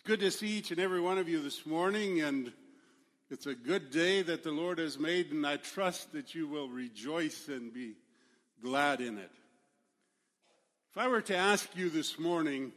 Good to see each and every one of you this morning, and it's a good day that the Lord has made, and I trust that you will rejoice and be glad in it. If I were to ask you this morning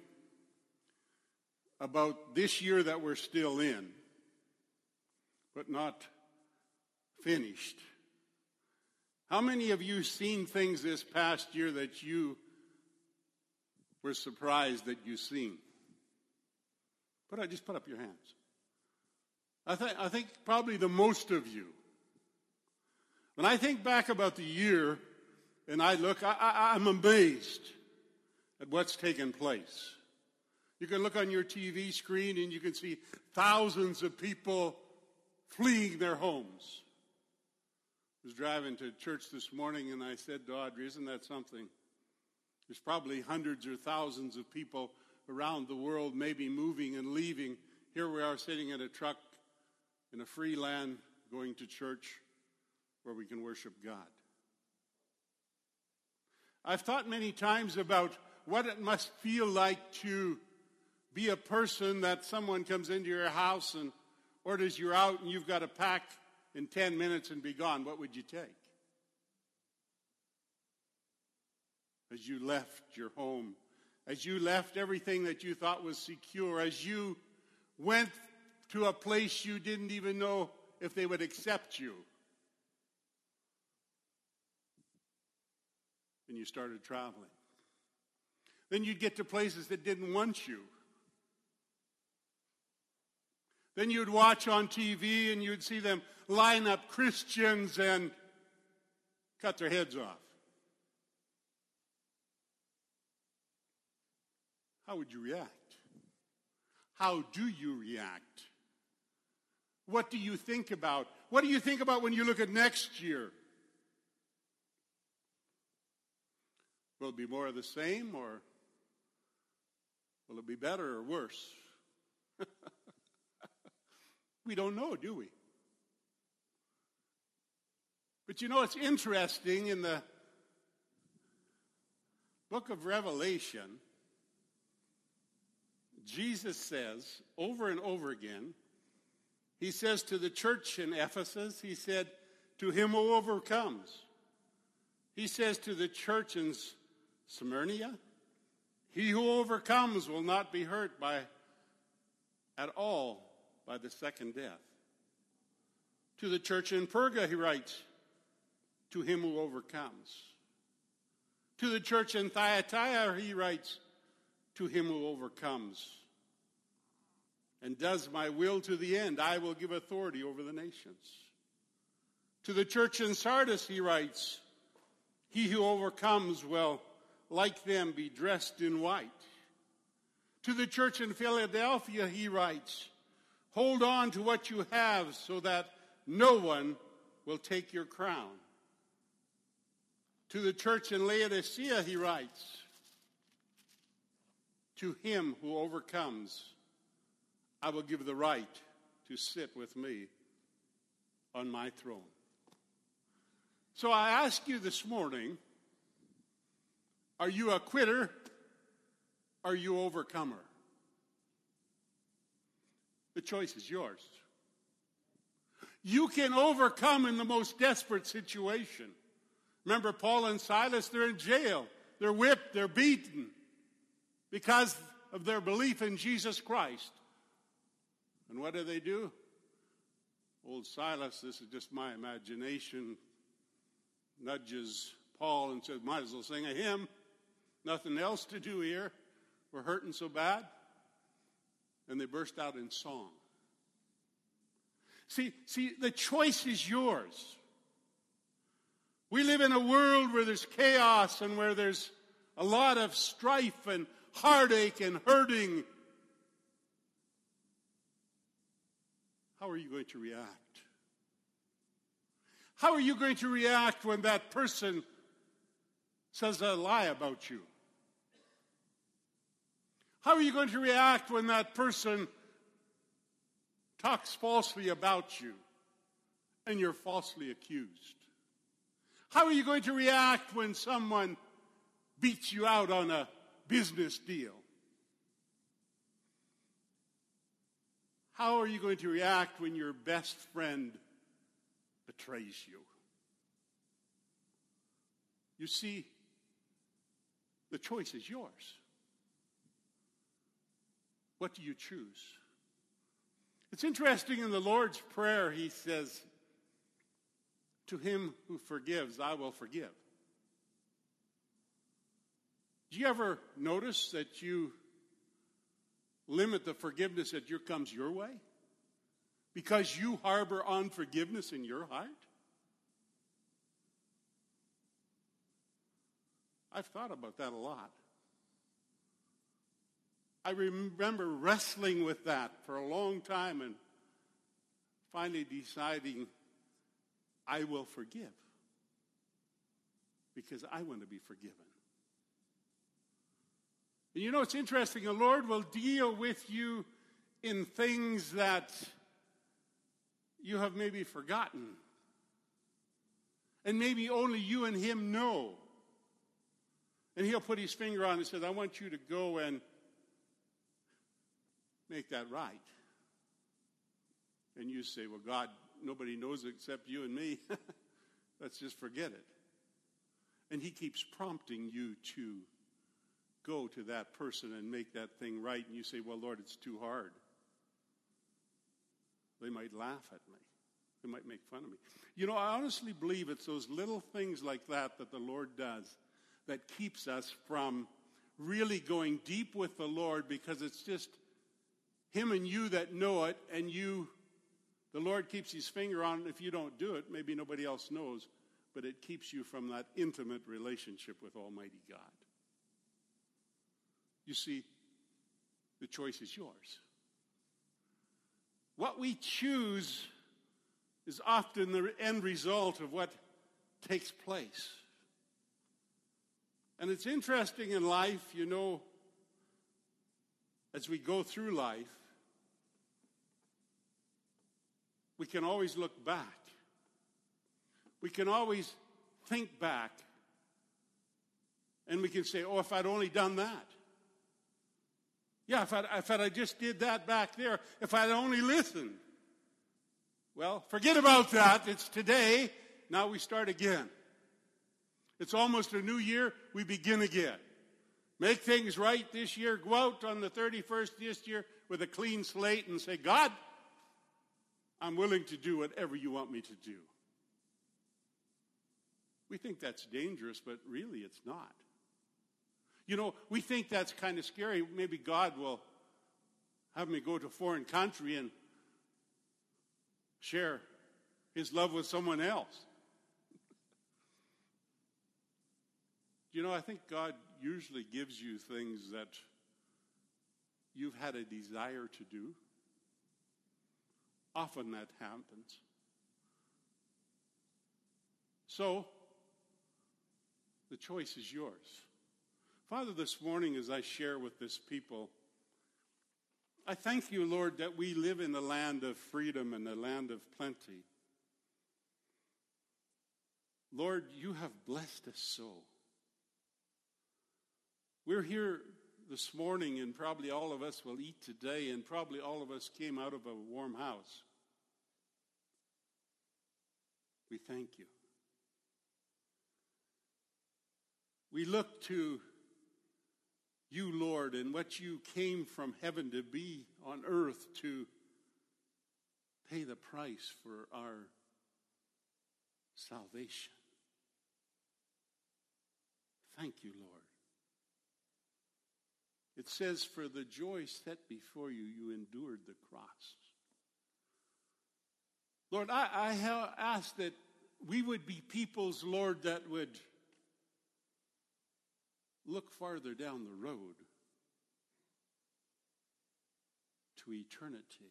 about this year that we're still in, but not finished, how many of you seen things this past year that you were surprised that you seen? Just put up your hands. I think probably the most of you. When I think back about the year and I look, I'm amazed at what's taken place. You can look on your TV screen and you can see thousands of people fleeing their homes. I was driving to church this morning and I said to Audrey, isn't that something? There's probably hundreds or thousands of people around the world maybe moving and leaving. Here we are sitting in a truck in a free land going to church where we can worship God. I've thought many times about what it must feel like to be a person that someone comes into your house and orders you out and you've got to pack in 10 minutes and be gone. What would you take? As you left your home, as you left everything that you thought was secure, as you went to a place you didn't even know if they would accept you, and you started traveling. Then you'd get to places that didn't want you. Then you'd watch on TV and you'd see them line up Christians and cut their heads off. How would you react? How do you react? What do you think about? What do you think about when you look at next year? Will it be more of the same, or will it be better or worse? We don't know, do we? But you know, it's interesting in the book of Revelation, Jesus says over and over again, he says to the church in Ephesus, he said, to him who overcomes. He says to the church in Smyrna, he who overcomes will not be hurt at all by the second death. To the church in Perga, he writes, to him who overcomes. To the church in Thyatira, he writes, to him who overcomes and does my will to the end, I will give authority over the nations. To the church in Sardis, he writes, he who overcomes will, like them, be dressed in white. To the church in Philadelphia, he writes, hold on to what you have so that no one will take your crown. To the church in Laodicea, he writes, to him who overcomes, I will give the right to sit with me on my throne. So I ask you this morning, are you a quitter? Are you an overcomer? The choice is yours. You can overcome in the most desperate situation. Remember Paul and Silas, they're in jail. They're whipped, they're beaten because of their belief in Jesus Christ. And what do? Old Silas, this is just my imagination, nudges Paul and says, might as well sing a hymn. Nothing else to do here. We're hurting so bad. And they burst out in song. See, the choice is yours. We live in a world where there's chaos and where there's a lot of strife and heartache and hurting. How are you going to react? How are you going to react when that person says a lie about you? How are you going to react when that person talks falsely about you and you're falsely accused? How are you going to react when someone beats you out on a business deal? How are you going to react when your best friend betrays you? You see, the choice is yours. What do you choose? It's interesting in the Lord's Prayer, he says, to him who forgives, I will forgive. Do you ever notice that you limit the forgiveness that comes your way? Because you harbor unforgiveness in your heart? I've thought about that a lot. I remember wrestling with that for a long time and finally deciding I will forgive because I want to be forgiven. And you know, it's interesting. The Lord will deal with you in things that you have maybe forgotten. And maybe only you and him know. And he'll put his finger on it and says, I want you to go and make that right. And you say, well, God, nobody knows it except you and me. Let's just forget it. And he keeps prompting you to go to that person and make that thing right. And you say, well, Lord, it's too hard. They might laugh at me. They might make fun of me. You know, I honestly believe it's those little things like that that the Lord does that keeps us from really going deep with the Lord, because it's just him and you that know it, and the Lord keeps his finger on it. If you don't do it, maybe nobody else knows, but it keeps you from that intimate relationship with Almighty God. You see, the choice is yours. What we choose is often the end result of what takes place. And it's interesting in life, you know, as we go through life, we can always look back. We can always think back. And we can say, oh, if I'd only done that. Yeah, if I just did that back there, if I'd only listened. Well, forget about that. It's today. Now we start again. It's almost a new year. We begin again. Make things right this year. Go out on the 31st this year with a clean slate and say, God, I'm willing to do whatever you want me to do. We think that's dangerous, but really it's not. You know, we think that's kind of scary. Maybe God will have me go to a foreign country and share his love with someone else. You know, I think God usually gives you things that you've had a desire to do. Often that happens. So, the choice is yours. Father, this morning as I share with this people, I thank you, Lord, that we live in the land of freedom and the land of plenty. Lord, you have blessed us so. We're here this morning, and probably all of us will eat today, and probably all of us came out of a warm house. We thank you. We look to you, Lord, and what you came from heaven to be on earth to pay the price for our salvation. Thank you, Lord. It says, for the joy set before you, you endured the cross. Lord, I have asked that we would be peoples, Lord, that would look farther down the road to eternity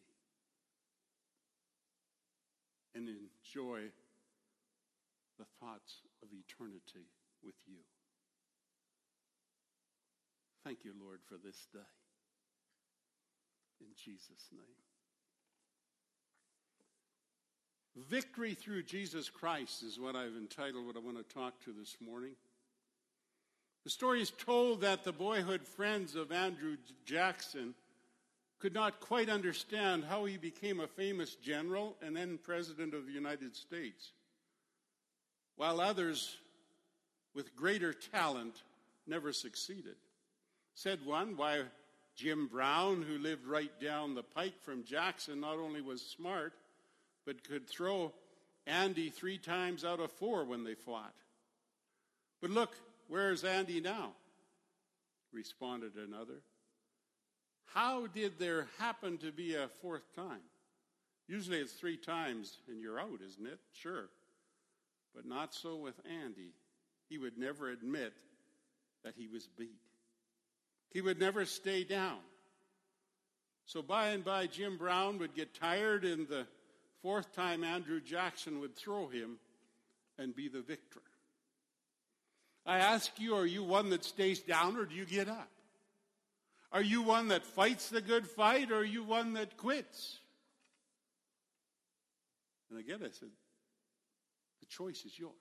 and enjoy the thoughts of eternity with you. Thank you, Lord, for this day. In Jesus' name. Victory through Jesus Christ is what I've entitled what I want to talk to this morning. The story is told that the boyhood friends of Andrew Jackson could not quite understand how he became a famous general and then president of the United States, while others with greater talent never succeeded. Said one, why, Jim Brown, who lived right down the pike from Jackson, not only was smart, but could throw Andy 3 times out of 4 when they fought. But look, where's Andy now? Responded another. How did there happen to be a 4th time? Usually it's 3 times and you're out, isn't it? Sure. But not so with Andy. He would never admit that he was beat. He would never stay down. So by and by, Jim Brown would get tired, and the 4th time Andrew Jackson would throw him and be the victor. I ask you, are you one that stays down, or do you get up? Are you one that fights the good fight, or are you one that quits? And again, I said, the choice is yours.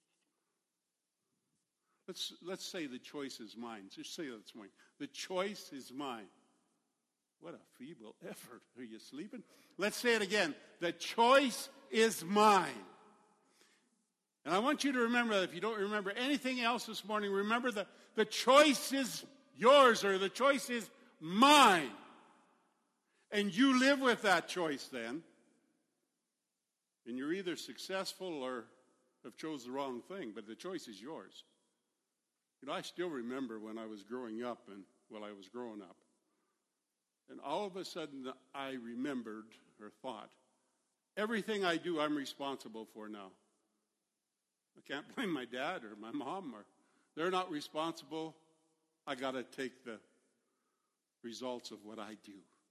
Let's say the choice is mine. Just say that's mine. The choice is mine. What a feeble effort. Are you sleeping? Let's say it again. The choice is mine. And I want you to remember that. If you don't remember anything else this morning, remember that the choice is yours, or the choice is mine. And you live with that choice then. And you're either successful or have chose the wrong thing, but the choice is yours. You know, I still remember when I was growing up, I was growing up. And all of a sudden I remembered or thought, everything I do I'm responsible for now. I can't blame my dad or my mom, or they're not responsible. I got to take the results of what I do.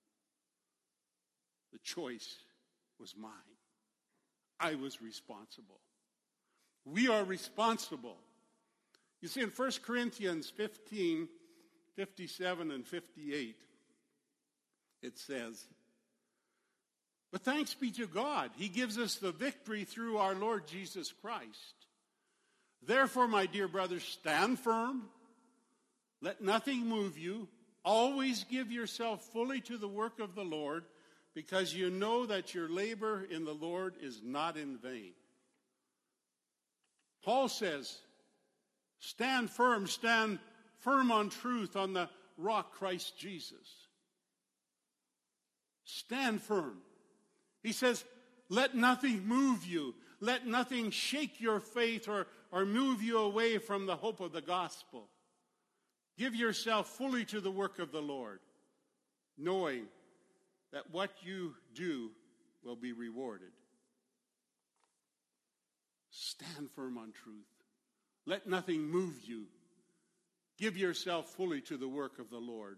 The choice was mine. I was responsible. We are responsible. You see, in 1 Corinthians 15, 57 and 58, it says, but thanks be to God, He gives us the victory through our Lord Jesus Christ. Therefore, my dear brothers, stand firm. Let nothing move you. Always give yourself fully to the work of the Lord, because you know that your labor in the Lord is not in vain. Paul says, stand firm on truth, on the rock Christ Jesus. Stand firm. He says, let nothing move you. Let nothing shake your faith or move you away from the hope of the gospel. Give yourself fully to the work of the Lord, knowing that what you do will be rewarded. Stand firm on truth. Let nothing move you. Give yourself fully to the work of the Lord.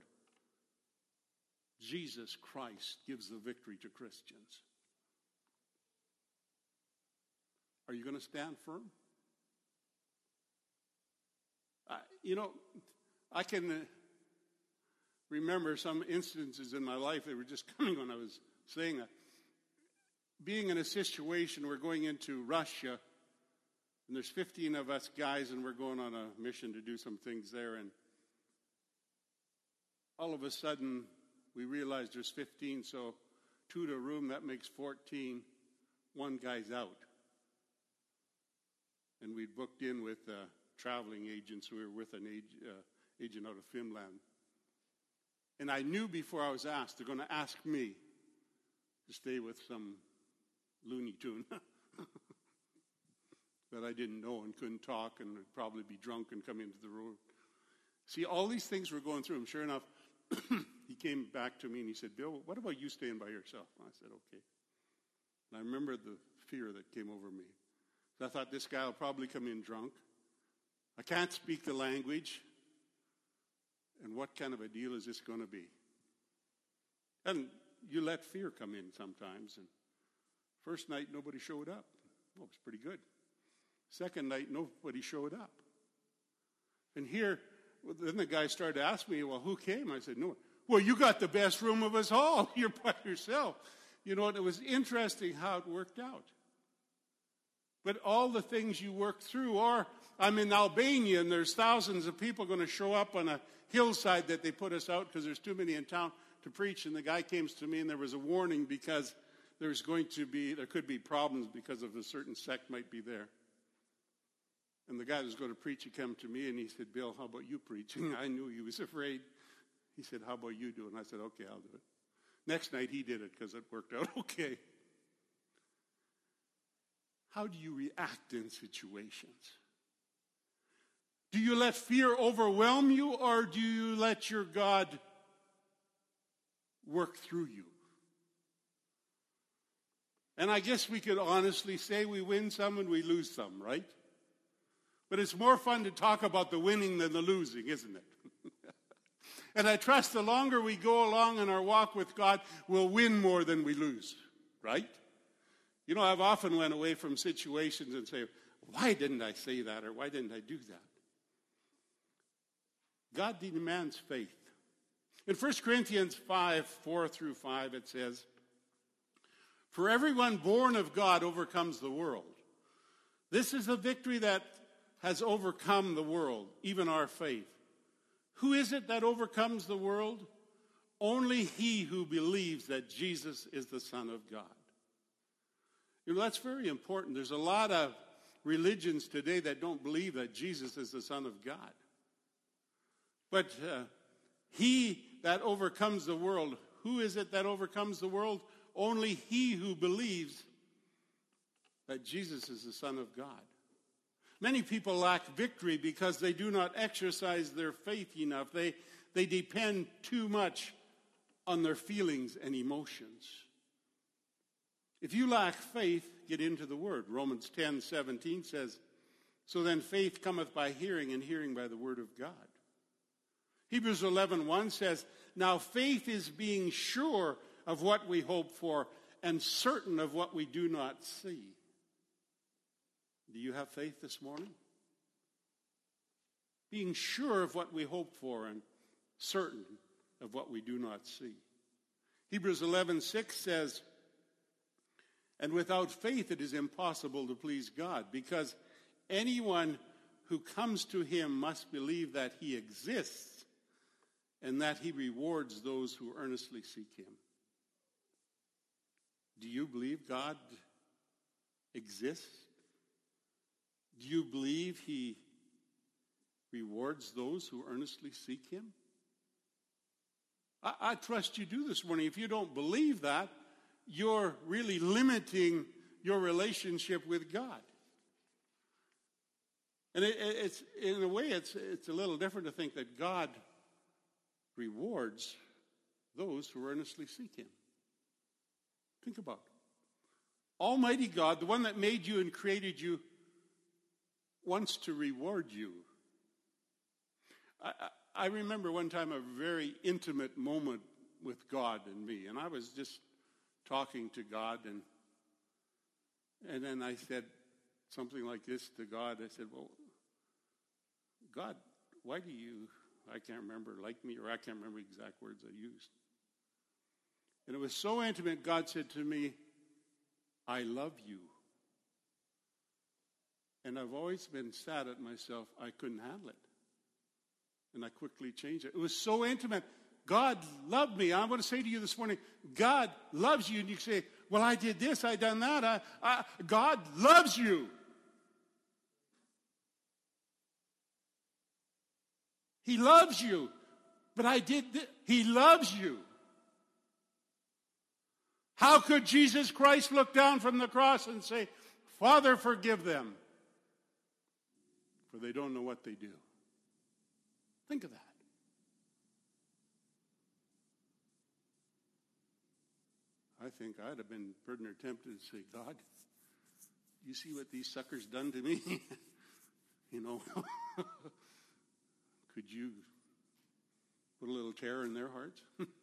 Jesus Christ gives the victory to Christians. Are you going to stand firm? I can remember some instances in my life that were just coming when I was saying that. Being in a situation, we're going into Russia, and there's 15 of us guys, and we're going on a mission to do some things there. And all of a sudden, we realize there's 15, so 2 to a room, that makes 14. 1 guy's out. And we'd booked in with traveling agents. We were with an agent out of Finland. And I knew before I was asked, they're going to ask me to stay with some Looney Tune that I didn't know and couldn't talk and would probably be drunk and come into the room. See, all these things were going through him. Sure enough, he came back to me and he said, Bill, what about you staying by yourself? And I said, okay. And I remember the fear that came over me. So I thought, this guy will probably come in drunk. I can't speak the language. And what kind of a deal is this going to be? And you let fear come in sometimes. And first night, nobody showed up. Well, it was pretty good. Second night, nobody showed up. And here, then the guy started to ask me, well, who came? I said, no. Well, you got the best room of us all. You're by yourself. You know, and it was interesting how it worked out. But all the things you work through, or I'm in Albania and there's thousands of people going to show up on a hillside that they put us out because there's too many in town to preach, and the guy came to me, and there was a warning because there could be problems because of a certain sect might be there. And the guy that was going to preach, he came to me, and he said, Bill, how about you preaching? I knew he was afraid. He said, how about you do it? And I said, okay, I'll do it. Next night, he did it because it worked out okay. How do you react in situations? Do you let fear overwhelm you, or do you let your God work through you? And I guess we could honestly say we win some and we lose some, right? But it's more fun to talk about the winning than the losing, isn't it? And I trust the longer we go along in our walk with God, we'll win more than we lose, right? You know, I've often went away from situations and say, why didn't I say that, or why didn't I do that? God demands faith. In 1 Corinthians 5:4-5, it says, for everyone born of God overcomes the world. This is a victory that has overcome the world, even our faith. Who is it that overcomes the world? Only he who believes that Jesus is the Son of God. You know, that's very important. There's a lot of religions today that don't believe that Jesus is the Son of God. But he that overcomes the world, who is it that overcomes the world? Only he who believes that Jesus is the Son of God. Many people lack victory because they do not exercise their faith enough. They depend too much on their feelings and emotions. If you lack faith, get into the Word. Romans 10:17 says, so then faith cometh by hearing, and hearing by the Word of God. Hebrews 11:1 says, now faith is being sure of what we hope for and certain of what we do not see. Do you have faith this morning? Being sure of what we hope for and certain of what we do not see. Hebrews 11:6 says, and without faith it is impossible to please God, because anyone who comes to him must believe that he exists and that he rewards those who earnestly seek him. Do you believe God exists? Do you believe he rewards those who earnestly seek him? I trust you do this morning. If you don't believe that, you're really limiting your relationship with God. And it's in a way, it's a little different to think that God rewards those who earnestly seek him. Think about it. Almighty God, the one that made you and created you, wants to reward you. I remember one time a very intimate moment with God and me, and I was just talking to God, and then I said something like this to God. I said, well, God, why do you, I can't remember, like me, or I can't remember the exact words I used. And it was so intimate, God said to me, I love you. And I've always been sad at myself. I couldn't handle it. And I quickly changed it. It was so intimate. God loved me. I'm going to say to you this morning, God loves you. And you say, well, I did this, I done that. God loves you. He loves you. But I did this. He loves you. How could Jesus Christ look down from the cross and say, Father, forgive them, for they don't know what they do? Think of that. I think I'd have been pretty tempted to say, God, you see what these suckers done to me? You know, could you put a little terror in their hearts?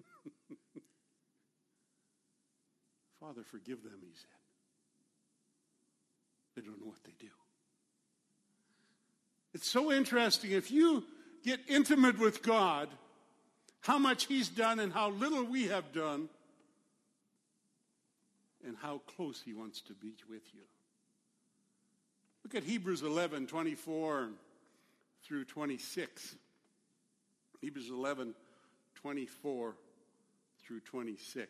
Father, forgive them, he said. They don't know what they do. It's so interesting. If you get intimate with God, how much he's done and how little we have done, and how close he wants to be with you. Look at Hebrews 11:24 through 26. Hebrews 11:24 through 26.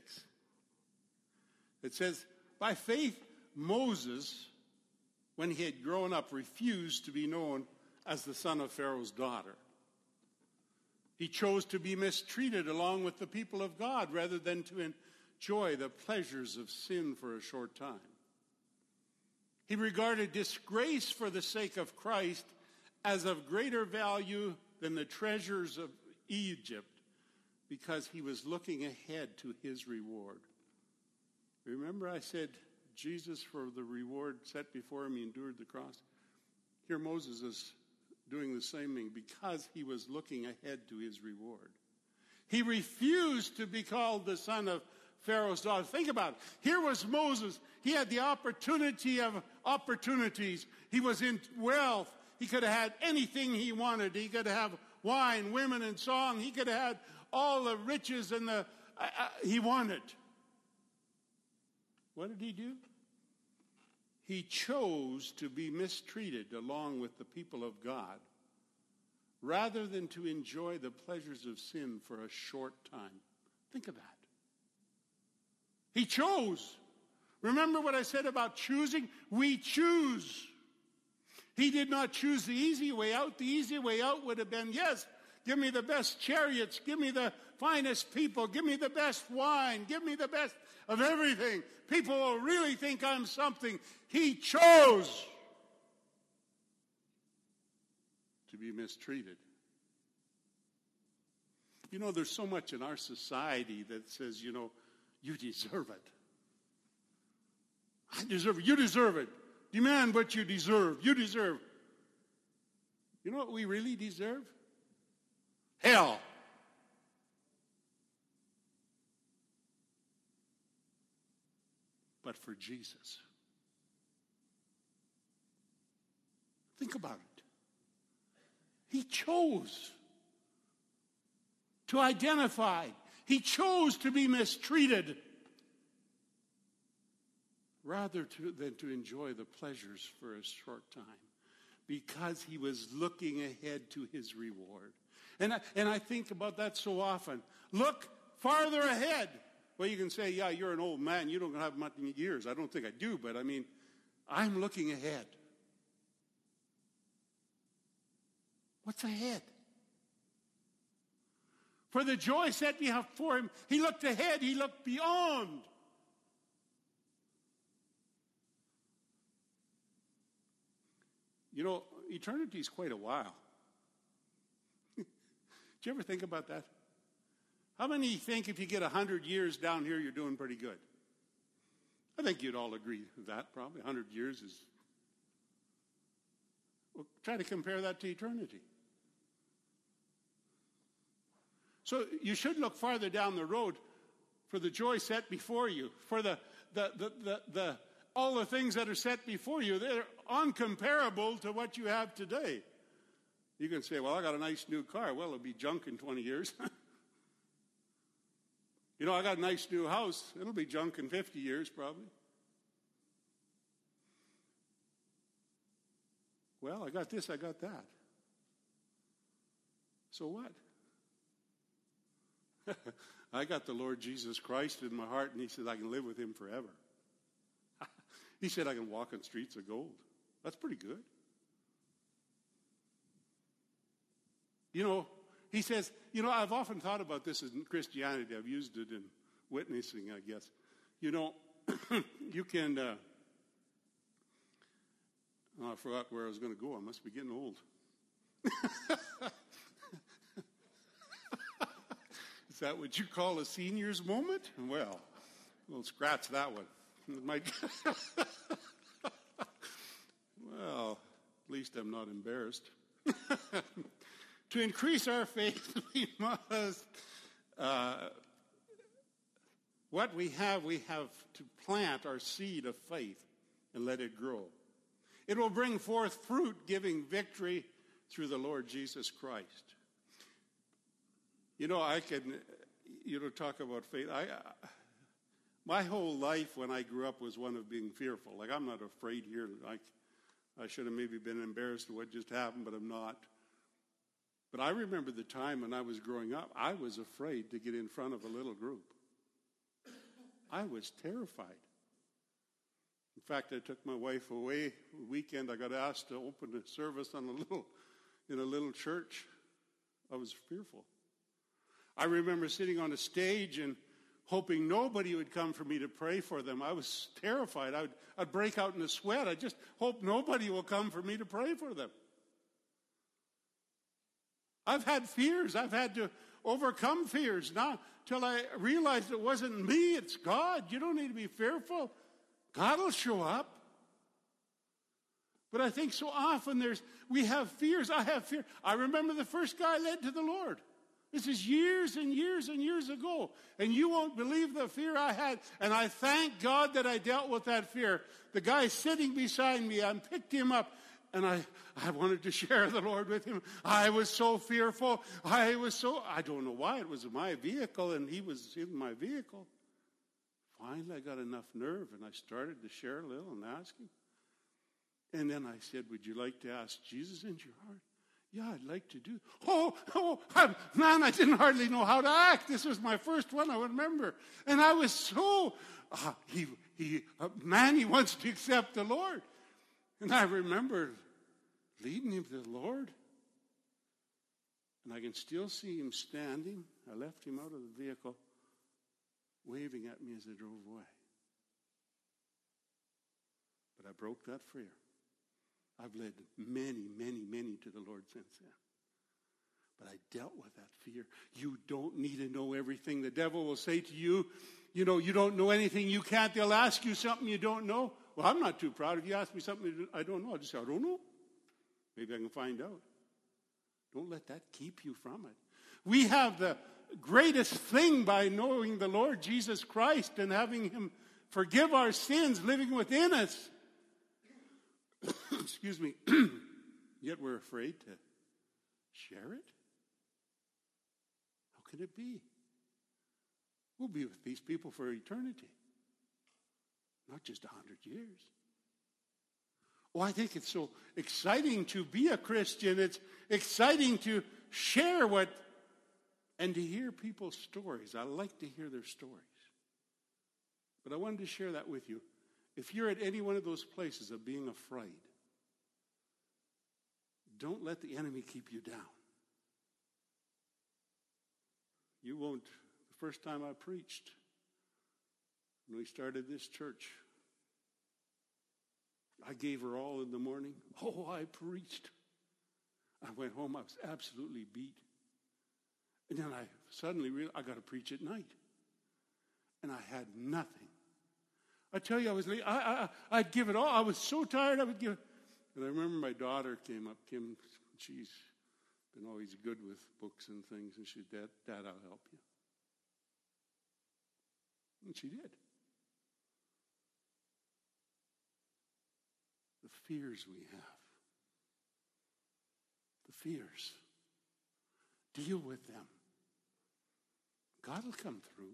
It says, by faith, Moses, when he had grown up, refused to be known as the son of Pharaoh's daughter. He chose to be mistreated along with the people of God rather than to enjoy the pleasures of sin for a short time. He regarded disgrace for the sake of Christ as of greater value than the treasures of Egypt because he was looking ahead to his reward. Remember I said Jesus, for the reward set before him, he endured the cross. Here Moses is doing the same thing because he was looking ahead to his reward. He refused to be called the son of Pharaoh's daughter. Think about it. Here was Moses. He had the opportunity of opportunities. He was in wealth. He could have had anything he wanted. He could have wine, women, and song. He could have had all the riches and he wanted. What did he do? He chose to be mistreated along with the people of God rather than to enjoy the pleasures of sin for a short time. Think of that. He chose. Remember what I said about choosing? We choose. He did not choose the easy way out. The easy way out would have been, yes, give me the best chariots, give me the finest people, give me the best wine, give me the best of everything. People will really think I'm something. He chose to be mistreated. You know, there's so much in our society that says, you deserve it. I deserve it. You deserve it. Demand what you deserve. You deserve. You know what we really deserve? Hell. But for Jesus. Think about it. He chose to identify. He chose to be mistreated rather than to enjoy the pleasures for a short time because he was looking ahead to his reward. And I think about that so often. Look farther ahead. Well, you can say, yeah, you're an old man. You don't have much years. I don't think I do, but I'm looking ahead. What's ahead? For the joy set before him, he looked ahead. He looked beyond. You know, eternity is quite a while. Did you ever think about that? How many think if you get 100 years down here, you're doing pretty good? I think you'd all agree with that, probably. 100 years is... Well, try to compare that to eternity. So you should look farther down the road for the joy set before you, for all the things that are set before you. They're uncomparable to what you have today. You can say, well, I got a nice new car. Well, it'll be junk in 20 years. I got a nice new house. It'll be junk in 50 years, probably. Well, I got this, I got that. So what? I got the Lord Jesus Christ in my heart, and he said I can live with him forever. He said I can walk on streets of gold. That's pretty good. He says, I've often thought about this in Christianity. I've used it in witnessing, I guess. You can, I forgot where I was going to go. I must be getting old. Is that what you call a senior's moment? Well, we'll scratch that one. Well, at least I'm not embarrassed. To increase our faith, we must, what we have to plant our seed of faith and let it grow. It will bring forth fruit, giving victory through the Lord Jesus Christ. I can, talk about faith. My whole life when I grew up was one of being fearful. Like, I'm not afraid here. I should have maybe been embarrassed at what just happened, but I'm not. But I remember the time when I was growing up, I was afraid to get in front of a little group. I was terrified. In fact, I took my wife away the weekend. I got asked to open a service in a little church. I was fearful. I remember sitting on a stage and hoping nobody would come for me to pray for them. I was terrified. I'd break out in a sweat. I just hope nobody will come for me to pray for them. I've had fears. I've had to overcome fears now till I realized it wasn't me, it's God. You don't need to be fearful. God will show up. But I think so often we have fears. I have fear. I remember the first guy led to the Lord. This is years and years and years ago. And you won't believe the fear I had. And I thank God that I dealt with that fear. The guy sitting beside me, I picked him up. And I wanted to share the Lord with him. I was so fearful. I don't know why. It was my vehicle and he was in my vehicle. Finally, I got enough nerve and I started to share a little and ask him. And then I said, would you like to ask Jesus into your heart? Yeah, I'd like to do. Man, I didn't hardly know how to act. This was my first one, I remember. And I was so, he wants to accept the Lord. And I remember leading him to the Lord. And I can still see him standing. I left him out of the vehicle, waving at me as I drove away. But I broke that fear. I've led many, many, many to the Lord since then. But I dealt with that fear. You don't need to know everything. The devil will say to you, you don't know anything. You can't. They'll ask you something you don't know. Well, I'm not too proud. If you ask me something I don't know, I'll just say, I don't know. Maybe I can find out. Don't let that keep you from it. We have the greatest thing by knowing the Lord Jesus Christ and having him forgive our sins living within us. Excuse me. Yet we're afraid to share it. How can it be? We'll be with these people for eternity. Not just 100 years. Oh, I think it's so exciting to be a Christian. It's exciting to share and to hear people's stories. I like to hear their stories. But I wanted to share that with you. If you're at any one of those places of being afraid, don't let the enemy keep you down. You won't. The first time I preached, when we started this church, I gave her all in the morning. Oh, I preached. I went home, I was absolutely beat. And then I suddenly realized I got to preach at night. And I had nothing. I tell you, I'd give it all. I was so tired, I would give it. And I remember my daughter came up, Kim, she's been always good with books and things, and she said, Dad, I'll help you. And she did. The fears we have. The fears. Deal with them. God will come through.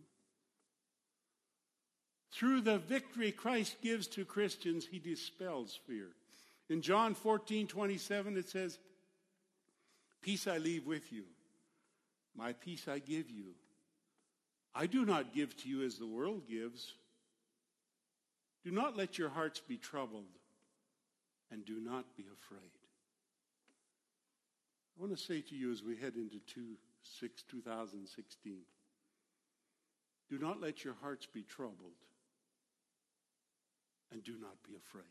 Through the victory Christ gives to Christians, he dispels fear. In John 14:27, it says, peace I leave with you. My peace I give you. I do not give to you as the world gives. Do not let your hearts be troubled, and do not be afraid. I want to say to you as we head into 2016, do not let your hearts be troubled, and do not be afraid.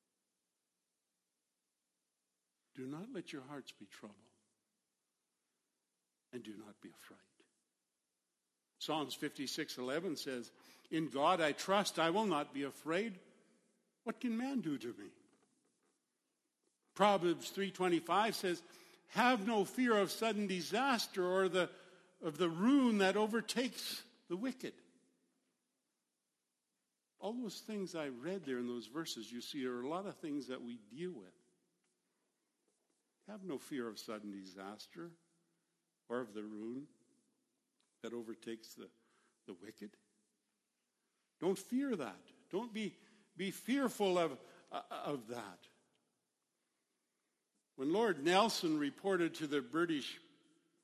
Do not let your hearts be troubled, and do not be afraid. Psalms 56:11 says, in God I trust, I will not be afraid. What can man do to me? Proverbs 3:25 says, have no fear of sudden disaster or of the ruin that overtakes the wicked. All those things I read there in those verses, you see, are a lot of things that we deal with. Have no fear of sudden disaster or of the ruin that overtakes the wicked. Don't fear that. Don't be fearful of that. When Lord Nelson reported to the British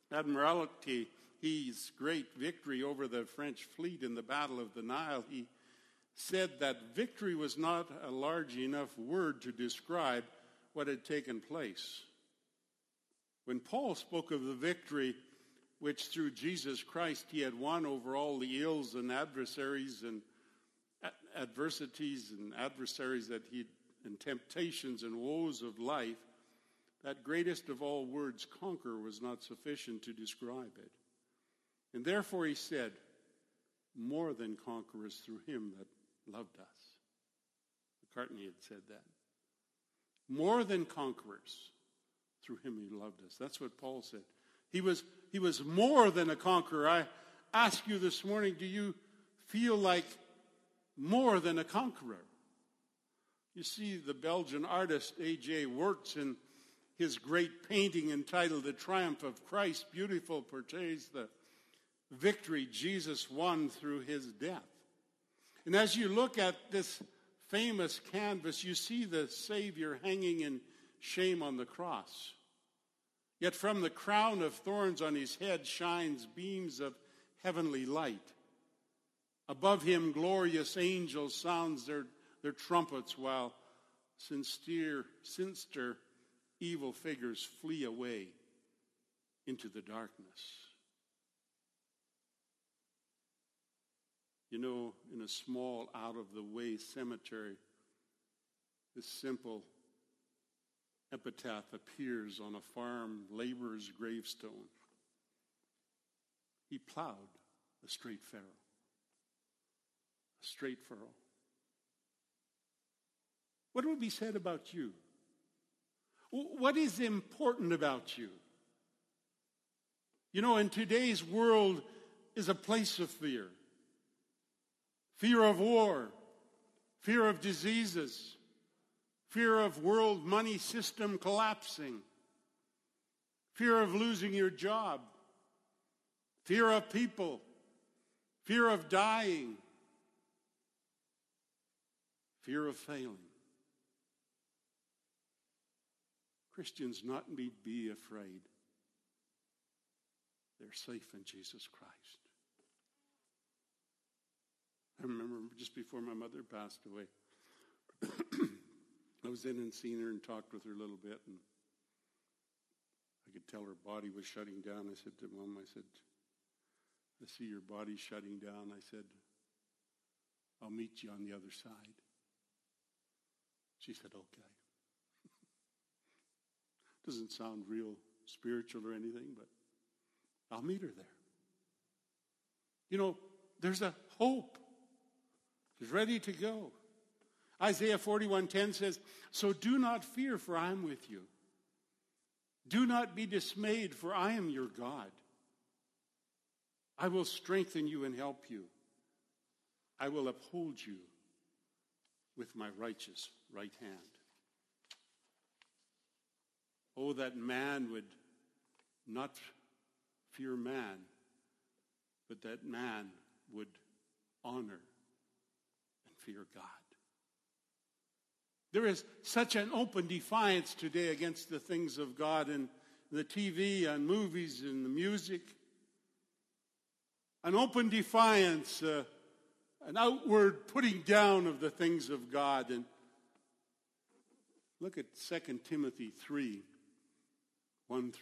Admiralty his great victory over the French fleet in the Battle of the Nile, said that victory was not a large enough word to describe what had taken place. When Paul spoke of the victory which through Jesus Christ he had won over all the ills and adversaries and adversities and adversaries and temptations and woes of life, that greatest of all words, conquer, was not sufficient to describe it. And therefore he said, more than conquerors through him that loved us. McCartney had said that. More than conquerors through him who loved us. That's what Paul said. He was more than a conqueror. I ask you this morning, do you feel like more than a conqueror? You see, the Belgian artist A.J. Wertz, in his great painting entitled The Triumph of Christ, beautiful portrays the victory Jesus won through his death. And as you look at this famous canvas, you see the Savior hanging in shame on the cross. Yet from the crown of thorns on his head shines beams of heavenly light. Above him, glorious angels sounds their trumpets, while sinister evil figures flee away into the darkness. You know, in a small, out-of-the-way cemetery, this simple epitaph appears on a farm laborer's gravestone. He plowed a straight furrow. A straight furrow. What would be said about you? What is important about you? You know, in today's world is a place of fear. Fear of war, fear of diseases, fear of world money system collapsing, fear of losing your job, fear of people, fear of dying, fear of failing. Christians not need be afraid. They're safe in Jesus Christ. I remember just before my mother passed away, I was in and seen her and talked with her a little bit, and I could tell her body was shutting down. I said to Mom, I see your body shutting down. I said, I'll meet you on the other side. She said, okay. Doesn't sound real spiritual or anything, but I'll meet her there. You know, there's a hope. She's ready to go. Isaiah 41:10 says, so do not fear, for I am with you. Do not be dismayed, for I am your God. I will strengthen you and help you. I will uphold you with my righteous right hand. Oh, that man would not fear man, but that man would honor and fear God. There is such an open defiance today against the things of God in the TV and movies and the music. An open defiance, an outward putting down of the things of God. And look at 2 Timothy 3:1-5.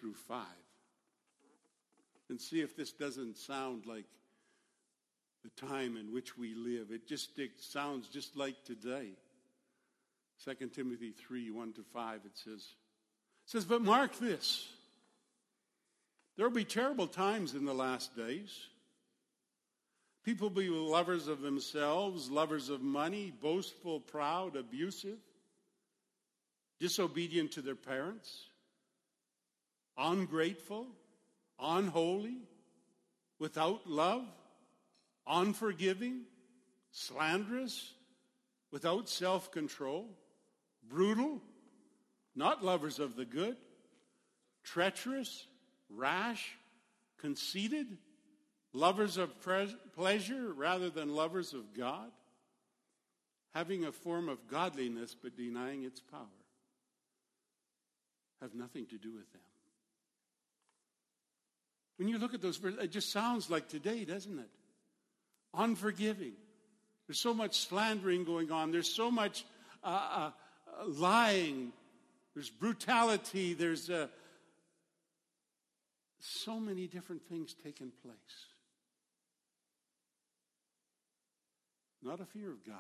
And see if this doesn't sound like the time in which we live. It sounds just like today. 2 Timothy 3:1-5, it says, but mark this. There will be terrible times in the last days. People will be lovers of themselves, lovers of money, boastful, proud, abusive, disobedient to their parents, ungrateful, unholy, without love, unforgiving, slanderous, without self-control, brutal, not lovers of the good, treacherous, rash, conceited, lovers of pleasure rather than lovers of God, having a form of godliness but denying its power. Have nothing to do with them. When you look at those verses, it just sounds like today, doesn't it? Unforgiving. There's so much slandering going on. There's so much lying. There's brutality. There's so many different things taking place. Not a fear of God.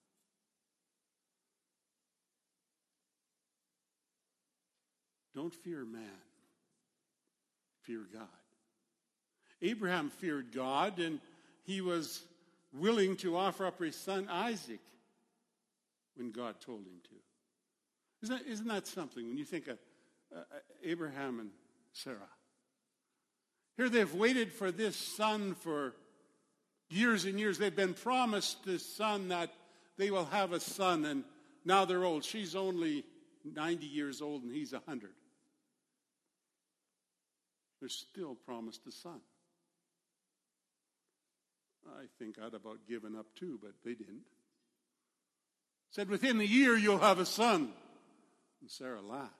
Don't fear man. Fear God. Abraham feared God, and he was willing to offer up his son Isaac when God told him to. Isn't that something when you think of Abraham and Sarah? Here they've waited for this son for years and years. They've been promised this son that they will have a son, and now they're old. She's only 90 years old, and he's 100. They're still promised a son. I think I'd about given up too, but they didn't. Said, within the year you'll have a son. And Sarah laughed.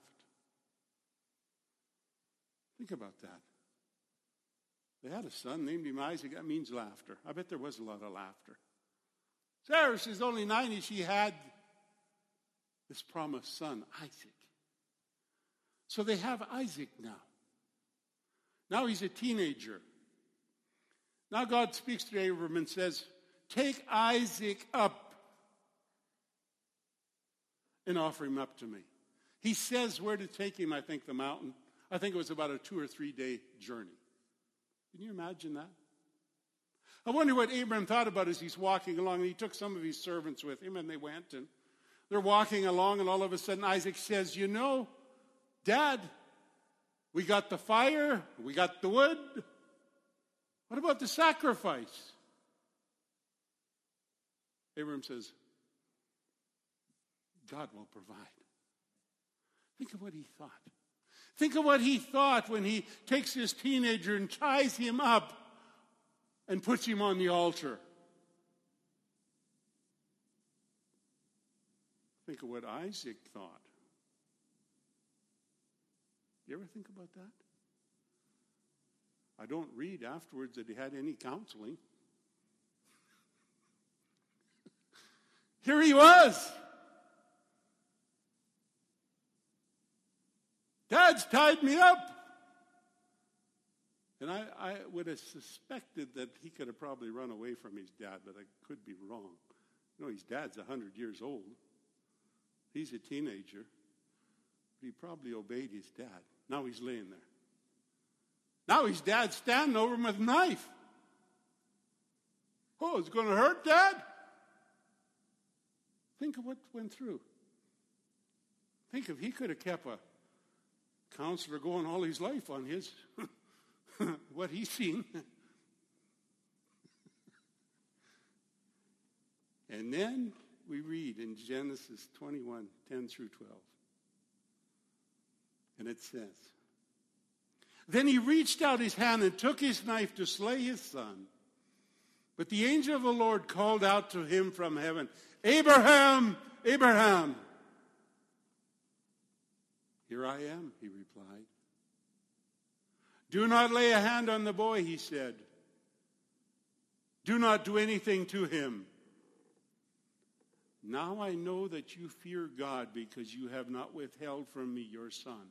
Think about that. They had a son, named him Isaac. That means laughter. I bet there was a lot of laughter. Sarah, she's only 90. She had this promised son, Isaac. So they have Isaac now. Now he's a teenager. Now God speaks to Abraham and says, take Isaac up and offer him up to me. He says where to take him, I think the mountain. I think it was about a 2 or 3 day journey. Can you imagine that? I wonder what Abraham thought about as he's walking along. And he took some of his servants with him, and they went, and they're walking along, and all of a sudden Isaac says, you know, Dad, we got the fire, we got the wood. What about the sacrifice? Abraham says, God will provide. Think of what he thought. Think of what he thought when he takes this teenager and ties him up and puts him on the altar. Think of what Isaac thought. You ever think about that? I don't read afterwards that he had any counseling. Here he was. Dad's tied me up. And I would have suspected that he could have probably run away from his dad, but I could be wrong. You know, his dad's 100 years old. He's a teenager. But he probably obeyed his dad. Now he's laying there. Now his dad's standing over him with a knife. Oh, it's going to hurt, Dad? Think of what went through. Think if he could have kept a counselor going all his life on his, what he's seen. And then we read in Genesis 21, 10 through 12. And it says, then he reached out his hand and took his knife to slay his son. But the angel of the Lord called out to him from heaven, Abraham, Abraham. Here I am, he replied. Do not lay a hand on the boy, he said. Do not do anything to him. Now I know that you fear God because you have not withheld from me your son,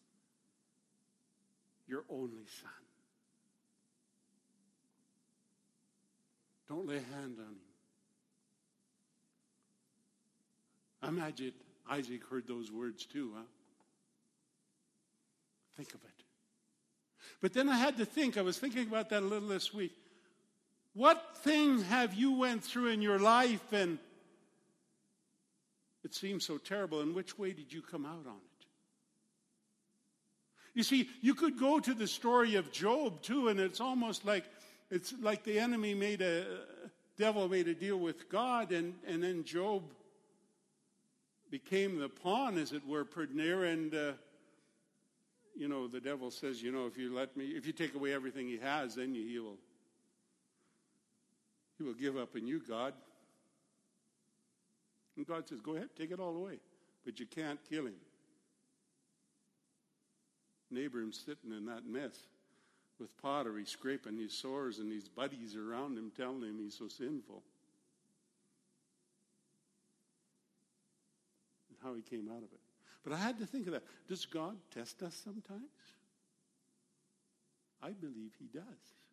your only son. Don't lay a hand on him. I imagine Isaac heard those words too, huh? Think of it. But then I had to think, I was thinking about that a little this week. What thing have you went through in your life and it seems so terrible, and which way did you come out on it? You see, you could go to the story of Job too, and it's almost like the enemy devil made a deal with God, and then Job became the pawn, as it were, pretty near, and the devil says, if you take away everything he has, then he will give up on you, God. And God says, go ahead, take it all away. But you can't kill him. And Abraham's sitting in that mess with pottery, scraping his sores, and his buddies around him telling him he's so sinful. how he came out of it. But I had to think of that. Does God test us sometimes? I believe he does.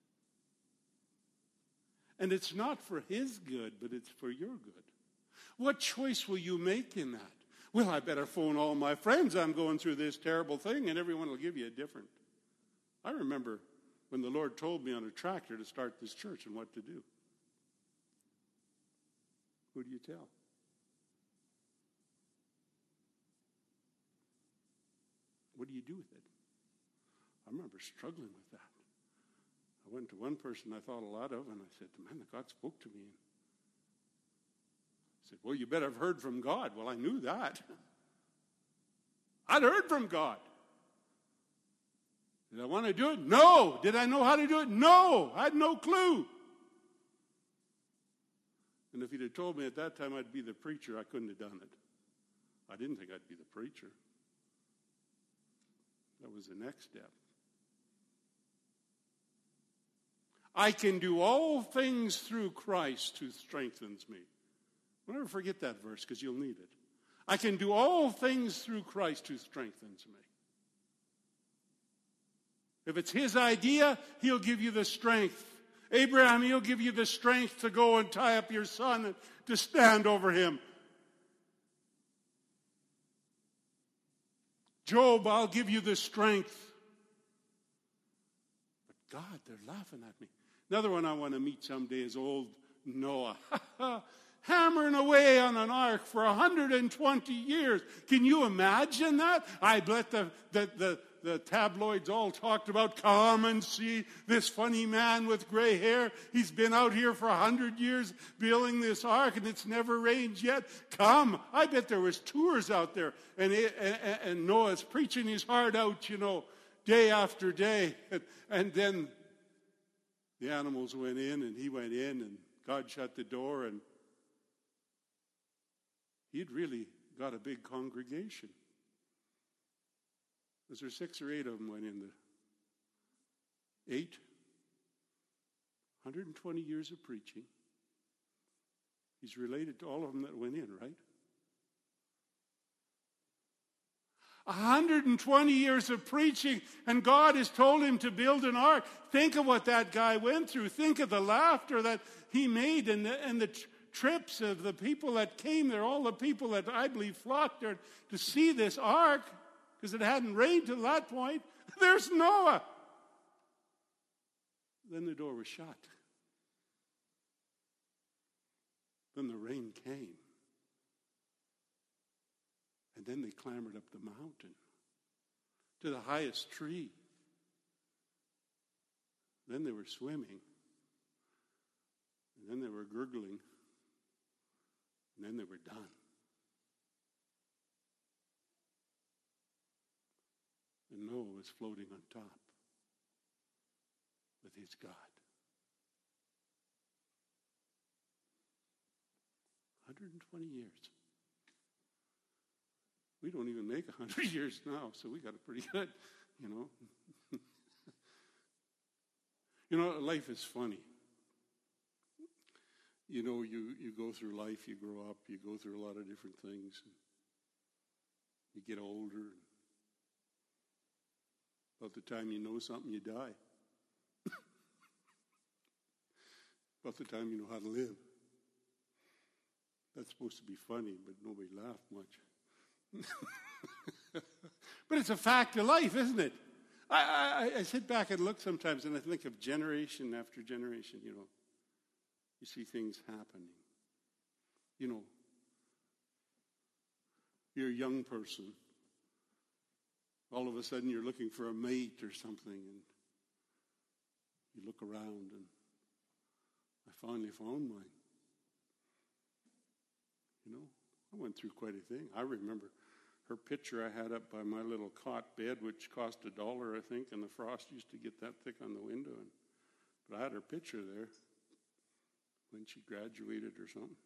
And it's not for his good, but it's for your good. What choice will you make in that? Well, I better phone all my friends. I'm going through this terrible thing, and everyone will give you a different. I remember when the Lord told me on a tractor to start this church and what to do. Who do you tell? What do you do with it? I remember struggling with that. I went to one person I thought a lot of, and I said, man, God spoke to me. He said, well, you better have heard from God. Well, I knew that. I'd heard from God. Did I want to do it? No. Did I know how to do it? No. I had no clue. And if he'd have told me at that time I'd be the preacher, I couldn't have done it. I didn't think I'd be the preacher. That was the next step. I can do all things through Christ who strengthens me. Don't ever forget that verse because you'll need it. I can do all things through Christ who strengthens me. If it's his idea, he'll give you the strength. Abraham, he'll give you the strength to go and tie up your son and to stand over him. Job, I'll give you the strength. But God, they're laughing at me. Another one I want to meet someday is old Noah. Hammering away on an ark for 120 years. Can you imagine that? I bet the tabloids all talked about, come and see this funny man with gray hair. He's been out here for 100 years building this ark and it's never rained yet. Come. I bet there was tours out there. And Noah's preaching his heart out, day after day. And then the animals went in and he went in and God shut the door and he'd really got a big congregation. Was there 6 or 8 of them went in there? 8? 120 years of preaching. He's related to all of them that went in, right? 120 years of preaching, and God has told him to build an ark. Think of what that guy went through. Think of the laughter that he made and the trips of the people that came there, all the people that I believe flocked there to see this ark, because it hadn't rained till that point. There's Noah. Then the door was shut. Then the rain came. And then they clambered up the mountain to the highest tree. Then they were swimming. And then they were gurgling. And then they were done. And Noah was floating on top with his God. 120 years. We don't even make 100 years now, so we got it pretty good, Life is funny. You go through life, you grow up, you go through a lot of different things. You get older. About the time you know something, you die. About the time you know how to live. That's supposed to be funny, but nobody laughed much. But it's a fact of life, isn't it? I sit back and look sometimes and I think of generation after generation, You see things happening. You're a young person. All of a sudden you're looking for a mate or something and you look around and I finally found mine. I went through quite a thing. I remember her picture I had up by my little cot bed, which cost $1, I think, and the frost used to get that thick on the window. But I had her picture there when she graduated or something.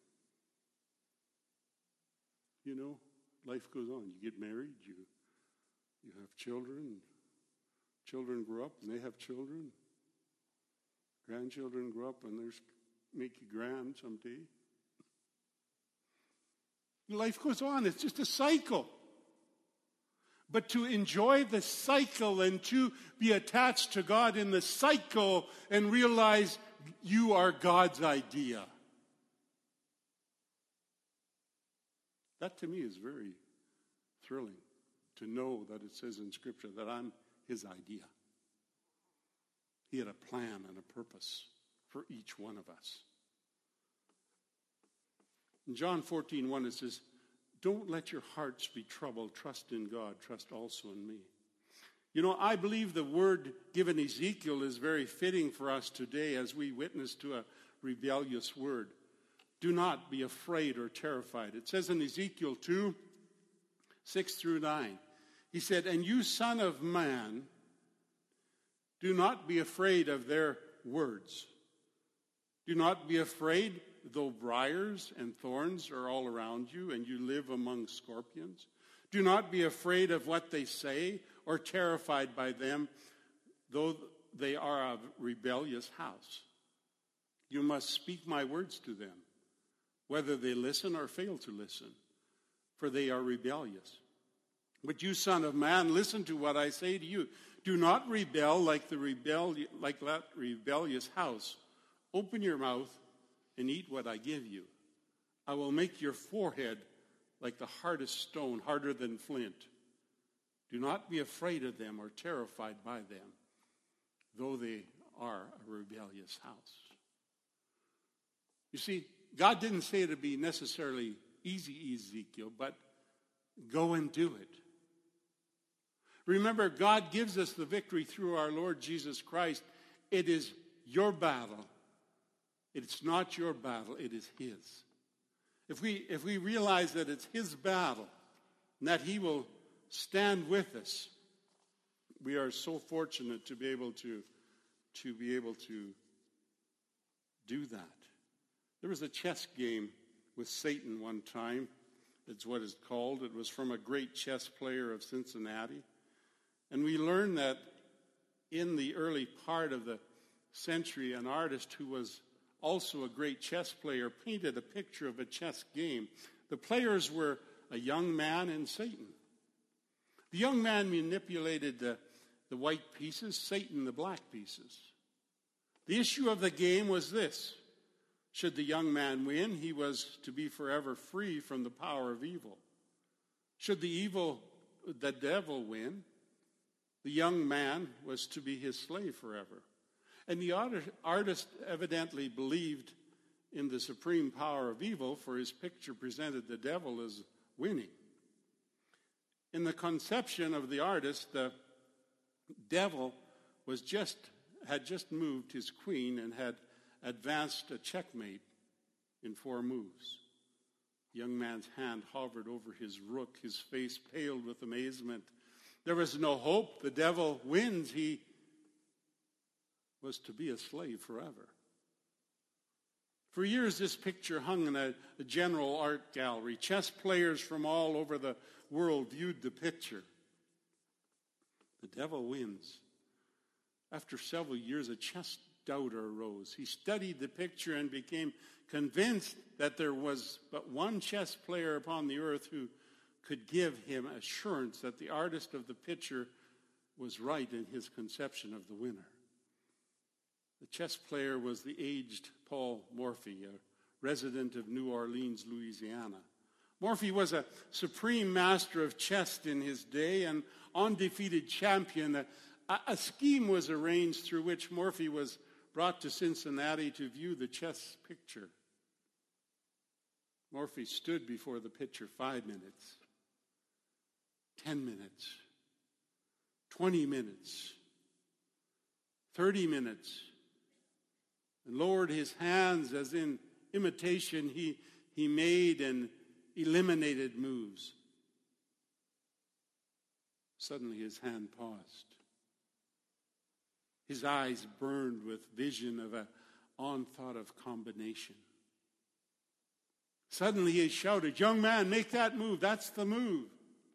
Life goes on. You get married, you have children. Children grow up and they have children. Grandchildren grow up and make you grand someday. Life goes on. It's just a cycle. But to enjoy the cycle and to be attached to God in the cycle and realize you are God's idea. That to me is very thrilling, to know that it says in Scripture that I'm his idea. He had a plan and a purpose for each one of us. In John 14:1 it says, don't let your hearts be troubled. Trust in God. Trust also in me. You know, I believe the word given Ezekiel is very fitting for us today as we witness to a rebellious word. Do not be afraid or terrified. It says in Ezekiel 2:6-9, he said, and you, son of man, do not be afraid of their words. Do not be afraid, though briars and thorns are all around you and you live among scorpions. Do not be afraid of what they say or terrified by them, though they are a rebellious house. You must speak my words to them, whether they listen or fail to listen, for they are rebellious. But you, son of man, listen to what I say to you. Do not rebel like that rebellious house. Open your mouth and eat what I give you. I will make your forehead like the hardest stone, harder than flint. Do not be afraid of them or terrified by them, though they are a rebellious house. You see, God didn't say it would be necessarily easy, Ezekiel, but go and do it. Remember, God gives us the victory through our Lord Jesus Christ. It is your battle. It's not your battle, it is his. If we realize that it's his battle and that he will stand with us, we are so fortunate to be able to do that. There was a chess game with Satan one time. It's what it's called. It was from a great chess player of Cincinnati. And we learned that in the early part of the century, an artist who was also a great chess player painted a picture of a chess game. The players were a young man and Satan. The young man manipulated the white pieces, Satan the black pieces. The issue of the game was this. Should the young man win, he was to be forever free from the power of evil. Should the devil win, the young man was to be his slave forever. And the artist evidently believed in the supreme power of evil, for his picture presented the devil as winning. In the conception of the artist, the devil had just moved his queen and had advanced a checkmate in 4 moves. The young man's hand hovered over his rook, his face paled with amazement. There was no hope. The devil wins. He was to be a slave forever. For years, this picture hung in a general art gallery. Chess players from all over the world viewed the picture. The devil wins. After several years, a chess doubter arose. He studied the picture and became convinced that there was but one chess player upon the earth who could give him assurance that the artist of the picture was right in his conception of the winner. The chess player was the aged Paul Morphy, a resident of New Orleans, Louisiana. Morphy was a supreme master of chess in his day, an undefeated champion. A scheme was arranged through which Morphy was brought to Cincinnati to view the chess picture. Morphy stood before the picture 5 minutes, 10 minutes, 20 minutes, 30 minutes, and lowered his hands as in imitation he made and eliminated moves. Suddenly his hand paused. His eyes burned with vision of an unthought-of combination. Suddenly he shouted, "Young man, make that move. That's the move."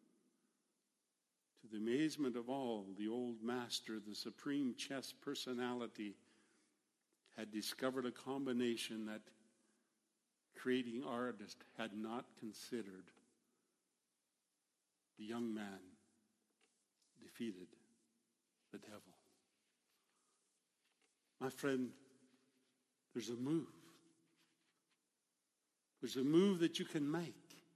To the amazement of all, the old master, the supreme chess personality, had discovered a combination that creating artist had not considered the young man defeated the devil. My friend, there's a move. There's a move that you can make.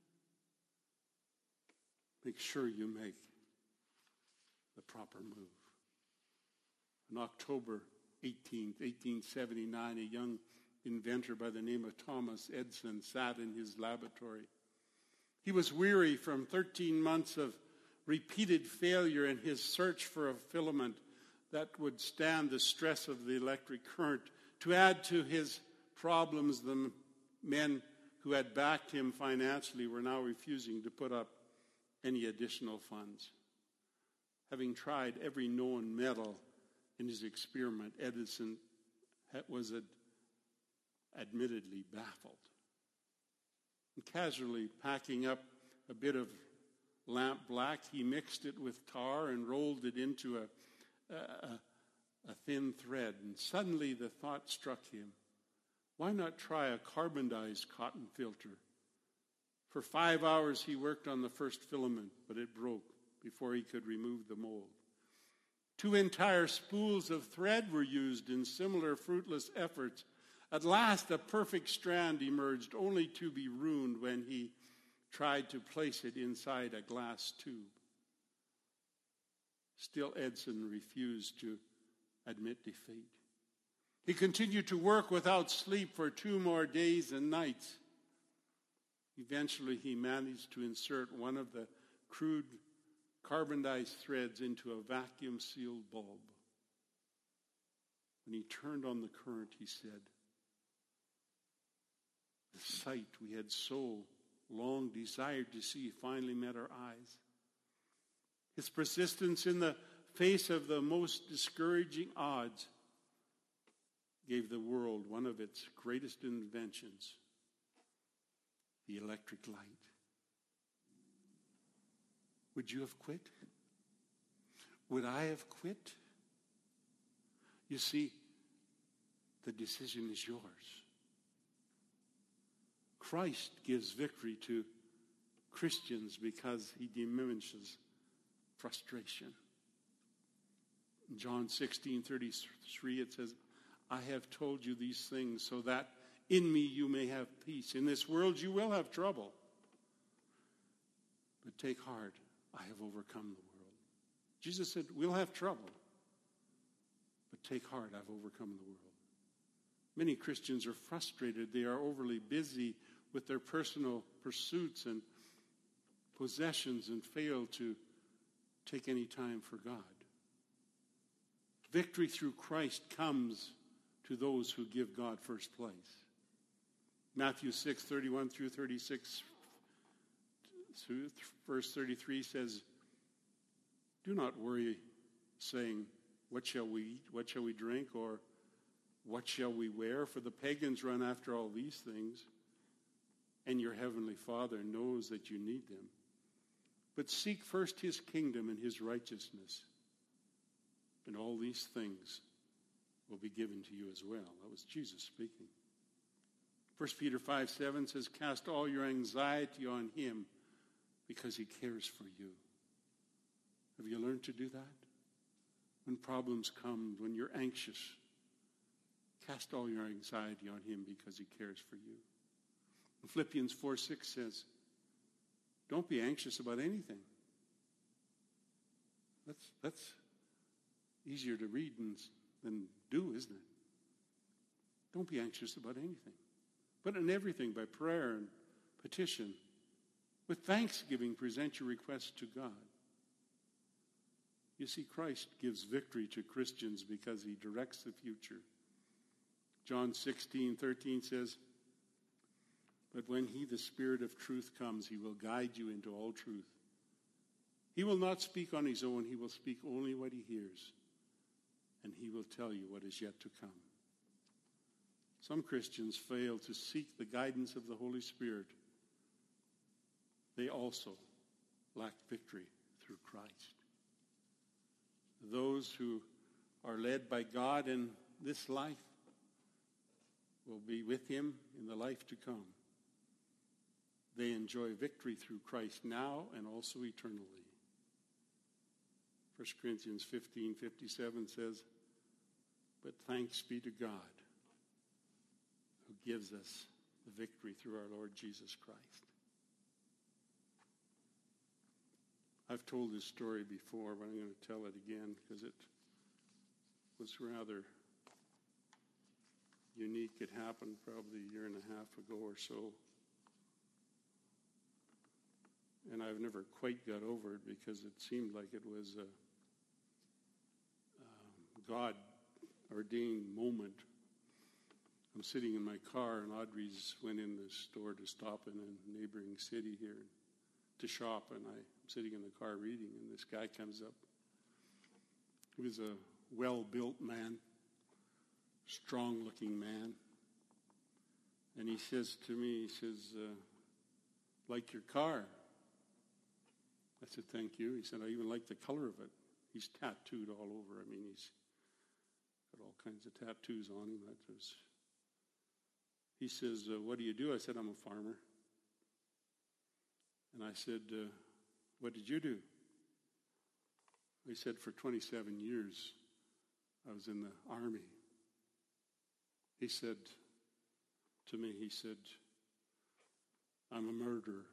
Make sure you make the proper move. On October 18th, 1879, a young inventor by the name of Thomas Edison sat in his laboratory. He was weary from 13 months of repeated failure in his search for a filament that would stand the stress of the electric current. To add to his problems, the men who had backed him financially were now refusing to put up any additional funds. Having tried every known metal in his experiment, Edison was admittedly baffled. And casually packing up a bit of lamp black, he mixed it with tar and rolled it into a thin thread. And suddenly the thought struck him, why not try a carbonized cotton filter? For 5 hours he worked on the first filament, but it broke before he could remove the mold. 2 entire spools of thread were used in similar fruitless efforts. At last a perfect strand emerged, only to be ruined when he tried to place it inside a glass tube. Still, Edison refused to admit defeat. He continued to work without sleep for 2 more days and nights. Eventually, he managed to insert one of the crude carbonized threads into a vacuum-sealed bulb. When he turned on the current, he said, the sight we had so long desired to see finally met our eyes. His persistence in the face of the most discouraging odds gave the world one of its greatest inventions, the electric light. Would you have quit? Would I have quit? You see, the decision is yours. Christ gives victory to Christians because he diminishes frustration. In John 16:33 it says, I have told you these things so that in me you may have peace. In this world you will have trouble. But take heart, I have overcome the world. Jesus said, we'll have trouble. But take heart, I've overcome the world. Many Christians are frustrated. They are overly busy with their personal pursuits and possessions and fail to take any time for God. Victory through Christ comes to those who give God first place. Matthew 6:31 through 36, verse 33 says, do not worry, saying, what shall we eat? What shall we drink? Or what shall we wear? For the pagans run after all these things, and your heavenly Father knows that you need them. But seek first his kingdom and his righteousness, and all these things will be given to you as well. That was Jesus speaking. 1 Peter 5:7 says, cast all your anxiety on him because he cares for you. Have you learned to do that? When problems come, when you're anxious, cast all your anxiety on him because he cares for you. And Philippians 4:6 says, don't be anxious about anything. That's easier to read than do, isn't it? Don't be anxious about anything. But in everything, by prayer and petition, with thanksgiving, present your requests to God. You see, Christ gives victory to Christians because he directs the future. John 16:13 says, but when he, the Spirit of truth, comes, he will guide you into all truth. He will not speak on his own. He will speak only what he hears, and he will tell you what is yet to come. Some Christians fail to seek the guidance of the Holy Spirit. They also lack victory through Christ. Those who are led by God in this life will be with him in the life to come. they enjoy victory through Christ now and also eternally. 1 Corinthians 15:57 says, but thanks be to God who gives us the victory through our Lord Jesus Christ. I've told this story before, but I'm going to tell it again because it was rather unique. It happened probably a year and a half ago or so. And I've never quite got over it because it seemed like it was a God-ordained moment. I'm sitting in my car, and Audrey's went in the store to stop in a neighboring city here to shop, and I'm sitting in the car reading, and this guy comes up. He was a well-built man, strong-looking man, and he says to me, like your car. I said, thank you. He said, I even like the color of it. He's tattooed all over. I mean, he's got all kinds of tattoos on him. He says, what do you do? I said, I'm a farmer. And I said, what did you do? He said, for 27 years, I was in the army. He said to me, I'm a murderer.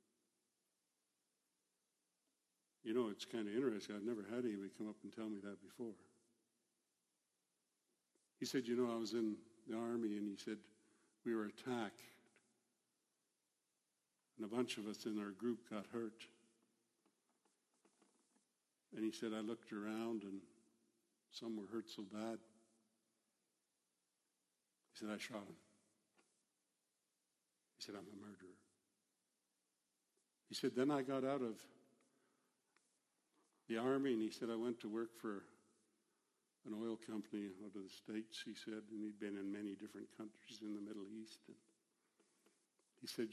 You know, it's kind of interesting. I've never had anybody come up and tell me that before. He said, I was in the army, and he said, we were attacked. And a bunch of us in our group got hurt. And he said, I looked around, and some were hurt so bad. He said, I shot him. He said, I'm a murderer. He said, then I got out of the army, and he said, I went to work for an oil company out of the States, he said, and he'd been in many different countries in the Middle East. And he said,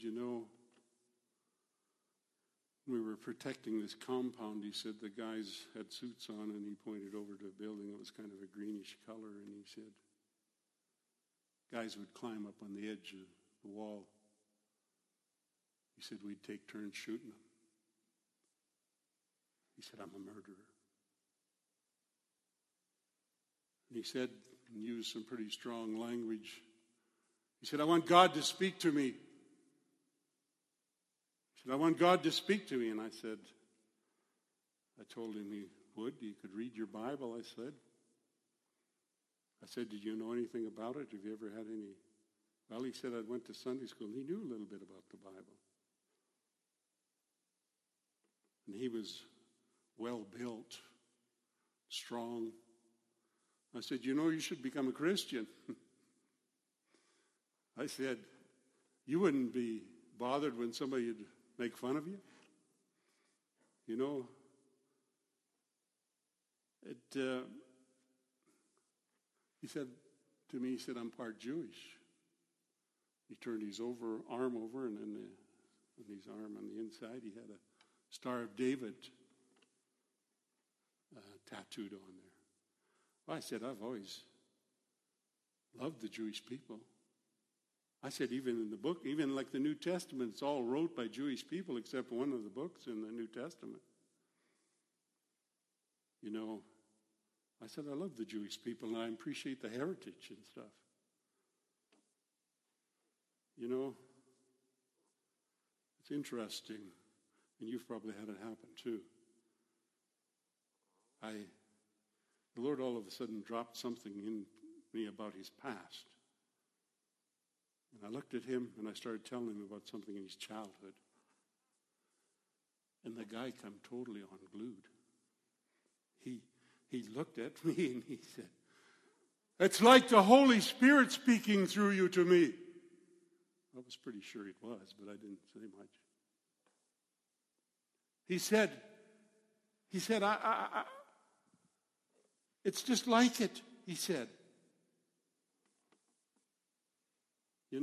we were protecting this compound. He said the guys had suits on, and he pointed over to a building that was kind of a greenish color, and he said, guys would climb up on the edge of the wall. He said, we'd take turns shooting them. He said, I'm a murderer. And he said, and used some pretty strong language. He said, I want God to speak to me. He said, I want God to speak to me. And I told him he would. He could read your Bible, I said. I said, did you know anything about it? Have you ever had any? Well, he said, I went to Sunday school, and he knew a little bit about the Bible. And he was well-built, strong. I said, you should become a Christian. I said, you wouldn't be bothered when somebody would make fun of you? He said to me, I'm part Jewish. He turned his arm over, and then on his arm on the inside, he had a Star of David tattooed on there. Well, I said, I've always loved the Jewish people. I said, even in the book, even like the New Testament, it's all wrote by Jewish people except one of the books in the New Testament. I said, I love the Jewish people, and I appreciate the heritage and stuff. It's interesting, and you've probably had it happen too. The Lord all of a sudden dropped something in me about his past. And I looked at him, and I started telling him about something in his childhood. And the guy come totally unglued. He looked at me, and he said, it's like the Holy Spirit speaking through you to me. I was pretty sure it was, but I didn't say much. He said, it's just like it, he said. And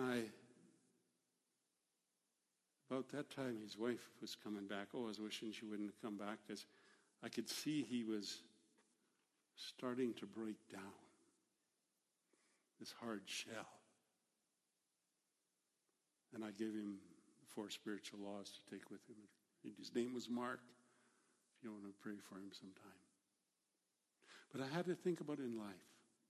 about that time, his wife was coming back. Oh, I was wishing she wouldn't have come back, because I could see he was starting to break down. This hard shell. And I gave him 4 spiritual laws to take with him. His name was Mark, if you want to pray for him sometime. But I had to think about in life.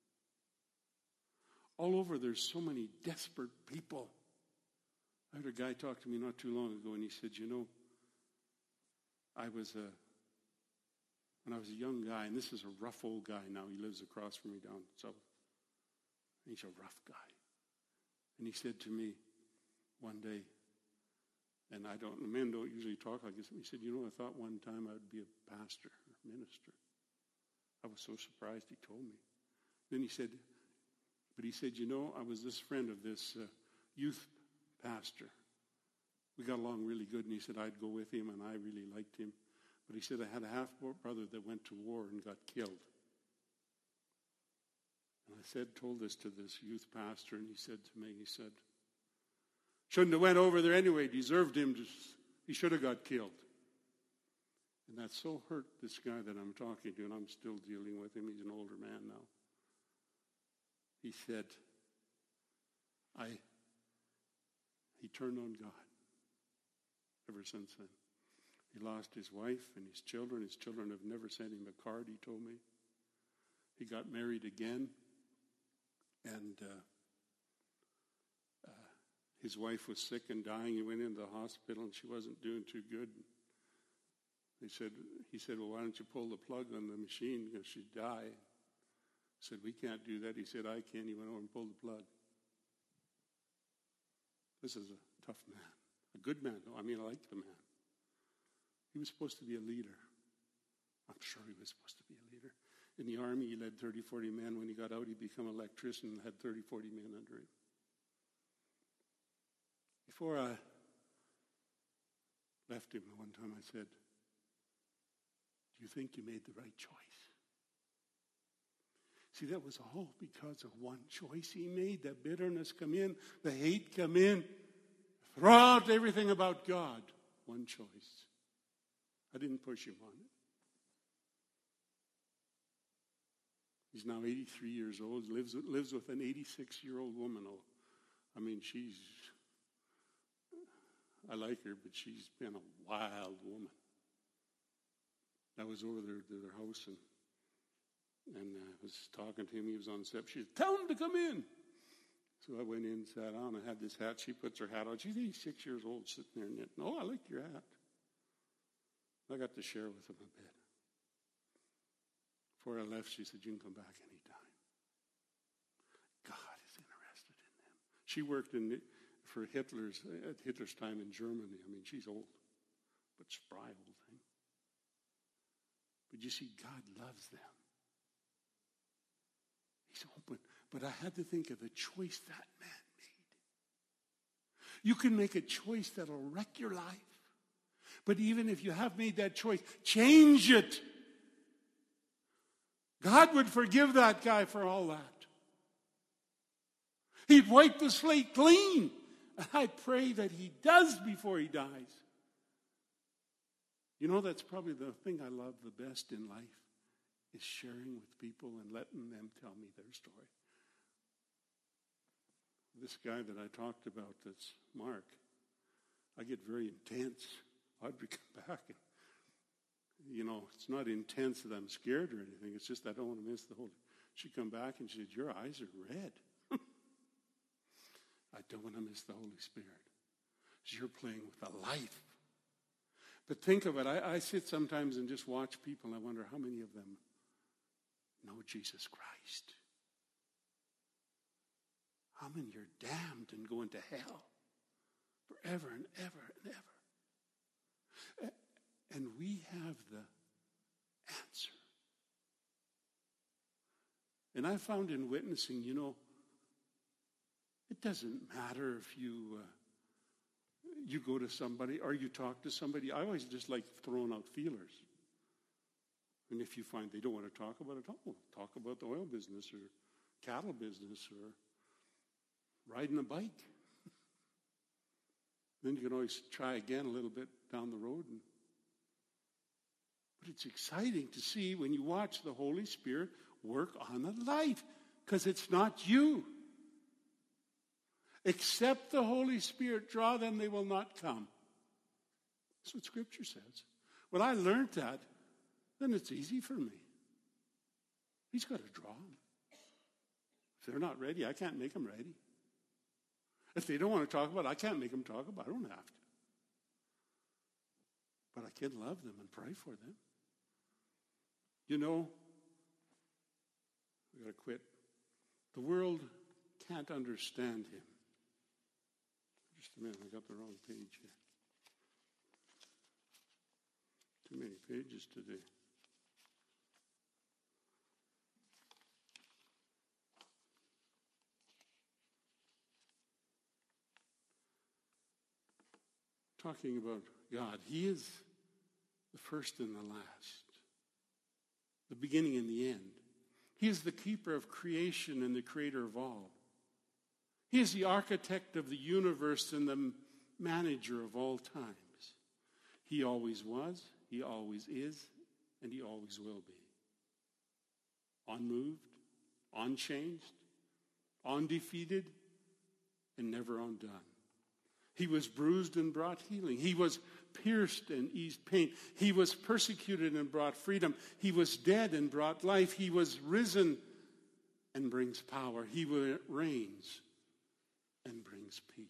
All over there's so many desperate people. I had a guy talk to me not too long ago, and he said, when I was a young guy, and this is a rough old guy now, he lives across from me down south. He's a rough guy. And he said to me one day, and men don't usually talk like this, he said, I thought one time I would be a pastor or minister. I was so surprised he told me. Then he said, I was this friend of this youth pastor. We got along really good, and he said I'd go with him, and I really liked him. But he said I had a half-brother that went to war and got killed. And I told this to this youth pastor, and he said to me, shouldn't have went over there anyway. Deserved him. He should have got killed. And that so hurt this guy that I'm talking to, and I'm still dealing with him. He's an older man now. He said, he turned on God ever since then. He lost his wife and his children. His children have never sent him a card, he told me. He got married again, and his wife was sick and dying. He went into the hospital, and she wasn't doing too good. He said, well, why don't you pull the plug on the machine because she'd die? I said, we can't do that. He said, I can. He went over and pulled the plug. This is a tough man. A good man, though. I liked the man. He was supposed to be a leader. I'm sure he was supposed to be a leader. In the army, he led 30, 40 men. When he got out, he became an electrician and had 30, 40 men under him. Before I left him one time, I said, do you think you made the right choice? See, that was all because of one choice he made. The bitterness come in, the hate come in. Throw out everything about God. One choice. I didn't push him on it. He's now 83 years old, lives with an 86-year-old woman. I like her, but she's been a wild woman. I was over there to their house, and I was talking to him. He was on the step. She said, tell him to come in. So I went in and sat down. I had this hat. She puts her hat on. She's 86 years old, sitting there knitting. Oh, I like your hat. I got to share with him a bit. Before I left, she said, you can come back anytime. God is interested in them. She worked for at Hitler's time in Germany. She's old, but spry old thing. But you see, God loves them. He's open. But I had to think of the choice that man made. You can make a choice that'll wreck your life. But even if you have made that choice, change it. God would forgive that guy for all that. He'd wipe the slate clean. And I pray that he does before he dies. That's probably the thing I love the best in life, is sharing with people and letting them tell me their story. This guy that I talked about, that's Mark, I get very intense. I'd come back and, it's not intense that I'm scared or anything. It's just I don't want to miss the whole. She'd come back and she said, your eyes are red. I don't want to miss the Holy Spirit. You're playing with a life. But think of it. I sit sometimes and just watch people, and I wonder how many of them know Jesus Christ. How many are damned and going to hell forever and ever and ever? And we have the answer. And I found in witnessing, it doesn't matter if you go to somebody or you talk to somebody. I always just like throwing out feelers. And if you find they don't want to talk about it, talk about the oil business or cattle business or riding a bike. Then you can always try again a little bit down the road. But it's exciting to see when you watch the Holy Spirit work on a life, because it's not you. Except the Holy Spirit draw them, they will not come. That's what Scripture says. When I learned that, then it's easy for me. He's got to draw them. If they're not ready, I can't make them ready. If they don't want to talk about it, I can't make them talk about it. I don't have to. But I can love them and pray for them. You know, we got to quit. The world can't understand him. Just a minute, I got the wrong page here. Too many pages today. Talking about God, he is the first and the last, the beginning and the end. He is the keeper of creation and the creator of all. He is the architect of the universe and the manager of all times. He always was, he always is, and he always will be. Unmoved, unchanged, undefeated, and never undone. He was bruised and brought healing. He was pierced and eased pain. He was persecuted and brought freedom. He was dead and brought life. He was risen and brings power. He reigns and brings peace.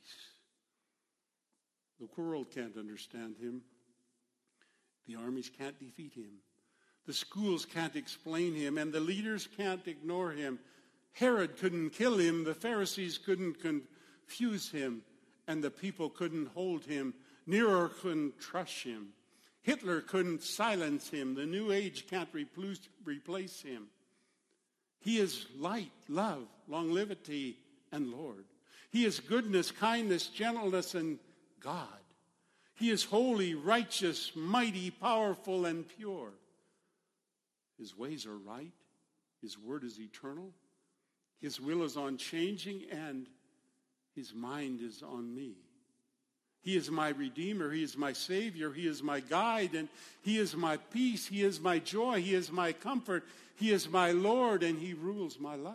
The world can't understand him. The armies can't defeat him. The schools can't explain him, and the leaders can't ignore him. Herod couldn't kill him. The Pharisees couldn't confuse him. And the people couldn't hold him. Nero couldn't crush him. Hitler couldn't silence him. The New Age can't replace him. He is light, love, longevity, and Lord. He is goodness, kindness, gentleness, and God. He is holy, righteous, mighty, powerful, and pure. His ways are right. His word is eternal. His will is unchanging, and his mind is on me. He is my Redeemer. He is my Savior. He is my guide, and he is my peace. He is my joy. He is my comfort. He is my Lord, and he rules my life.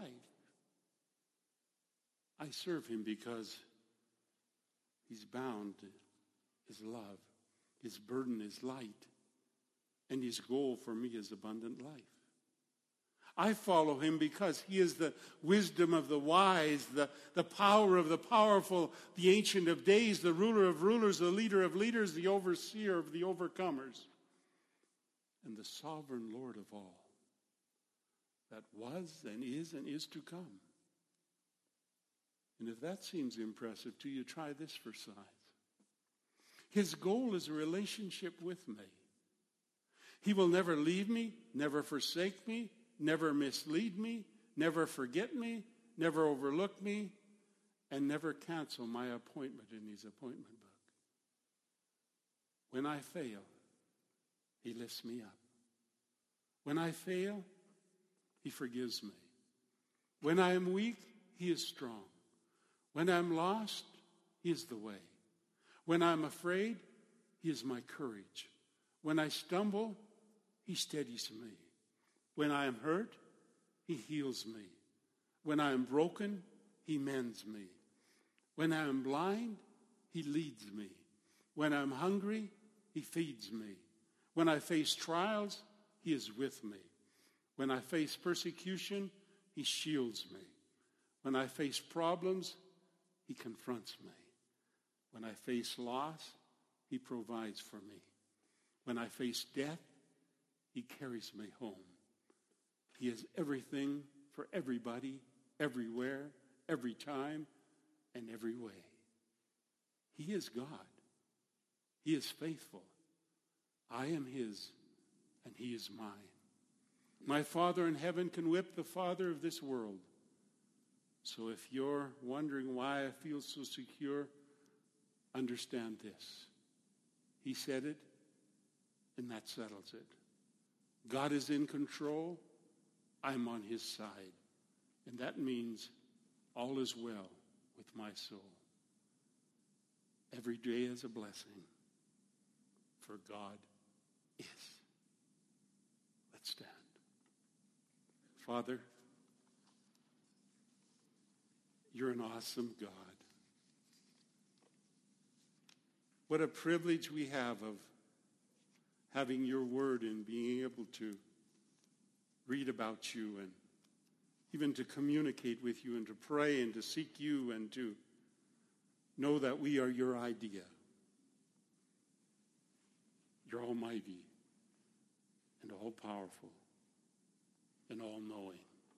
I serve him because he's bound to his love. His burden is light, and his goal for me is abundant life. I follow him because he is the wisdom of the wise, the power of the powerful, the ancient of days, the ruler of rulers, the leader of leaders, the overseer of the overcomers, and the sovereign Lord of all that was and is to come. And if that seems impressive to you, try this for size. His goal is a relationship with me. He will never leave me, never forsake me, never mislead me, never forget me, never overlook me, and never cancel my appointment in his appointment book. When I fail, he lifts me up. When I fail, he forgives me. When I am weak, he is strong. When I'm lost, he is the way. When I'm afraid, he is my courage. When I stumble, he steadies me. When I am hurt, he heals me. When I am broken, he mends me. When I am blind, he leads me. When I'm hungry, he feeds me. When I face trials, he is with me. When I face persecution, he shields me. When I face problems, he confronts me. When I face loss, he provides for me. When I face death, he carries me home. He is everything for everybody, everywhere, every time, and every way. He is God. He is faithful. I am his, and he is mine. My Father in heaven can whip the father of this world. So if you're wondering why I feel so secure, understand this. He said it, and that settles it. God is in control. I'm on his side. And that means all is well with my soul. Every day is a blessing, for God is. Let's stand. Father, you're an awesome God. What a privilege we have of having your word and being able to read about you and even to communicate with you and to pray and to seek you and to know that we are your idea. You're almighty and all-powerful and all-knowing.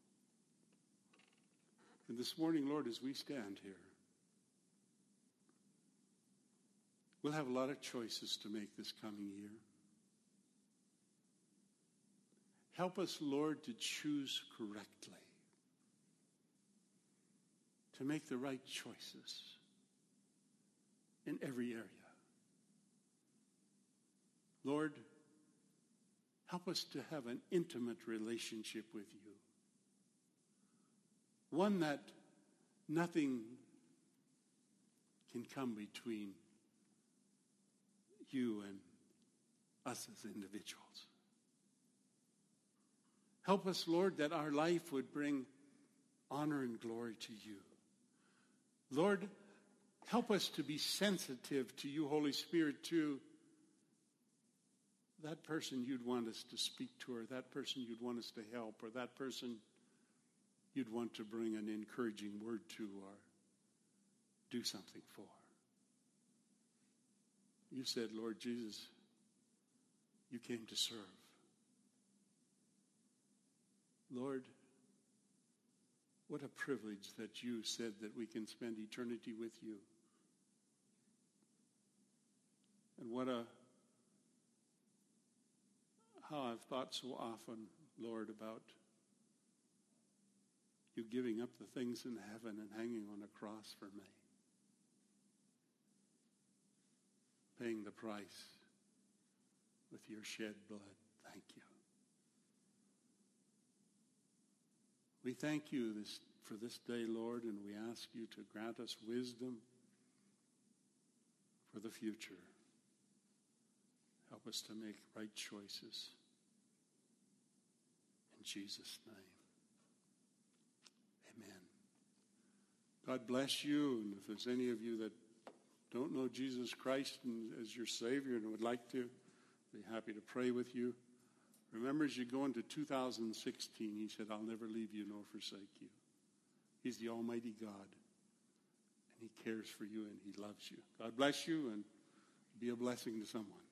And this morning, Lord, as we stand here, we'll have a lot of choices to make this coming year. Help us, Lord, to choose correctly, to make the right choices in every area. Lord, help us to have an intimate relationship with you, one that nothing can come between you and us as individuals. Help us, Lord, that our life would bring honor and glory to you. Lord, help us to be sensitive to you, Holy Spirit, to that person you'd want us to speak to, or that person you'd want us to help, or that person you'd want to bring an encouraging word to or do something for. You said, Lord Jesus, you came to serve. Lord, what a privilege that you said that we can spend eternity with you. And how I've thought so often, Lord, about you giving up the things in heaven and hanging on a cross for me. Paying the price with your shed blood. Thank you. We thank you for this day, Lord, and we ask you to grant us wisdom for the future. Help us to make right choices. In Jesus' name. Amen. God bless you, and if there's any of you that don't know Jesus Christ as your Savior and would like to, be happy to pray with you. Remember, as you go into 2016, he said, I'll never leave you nor forsake you. He's the Almighty God, and he cares for you and he loves you. God bless you, and be a blessing to someone.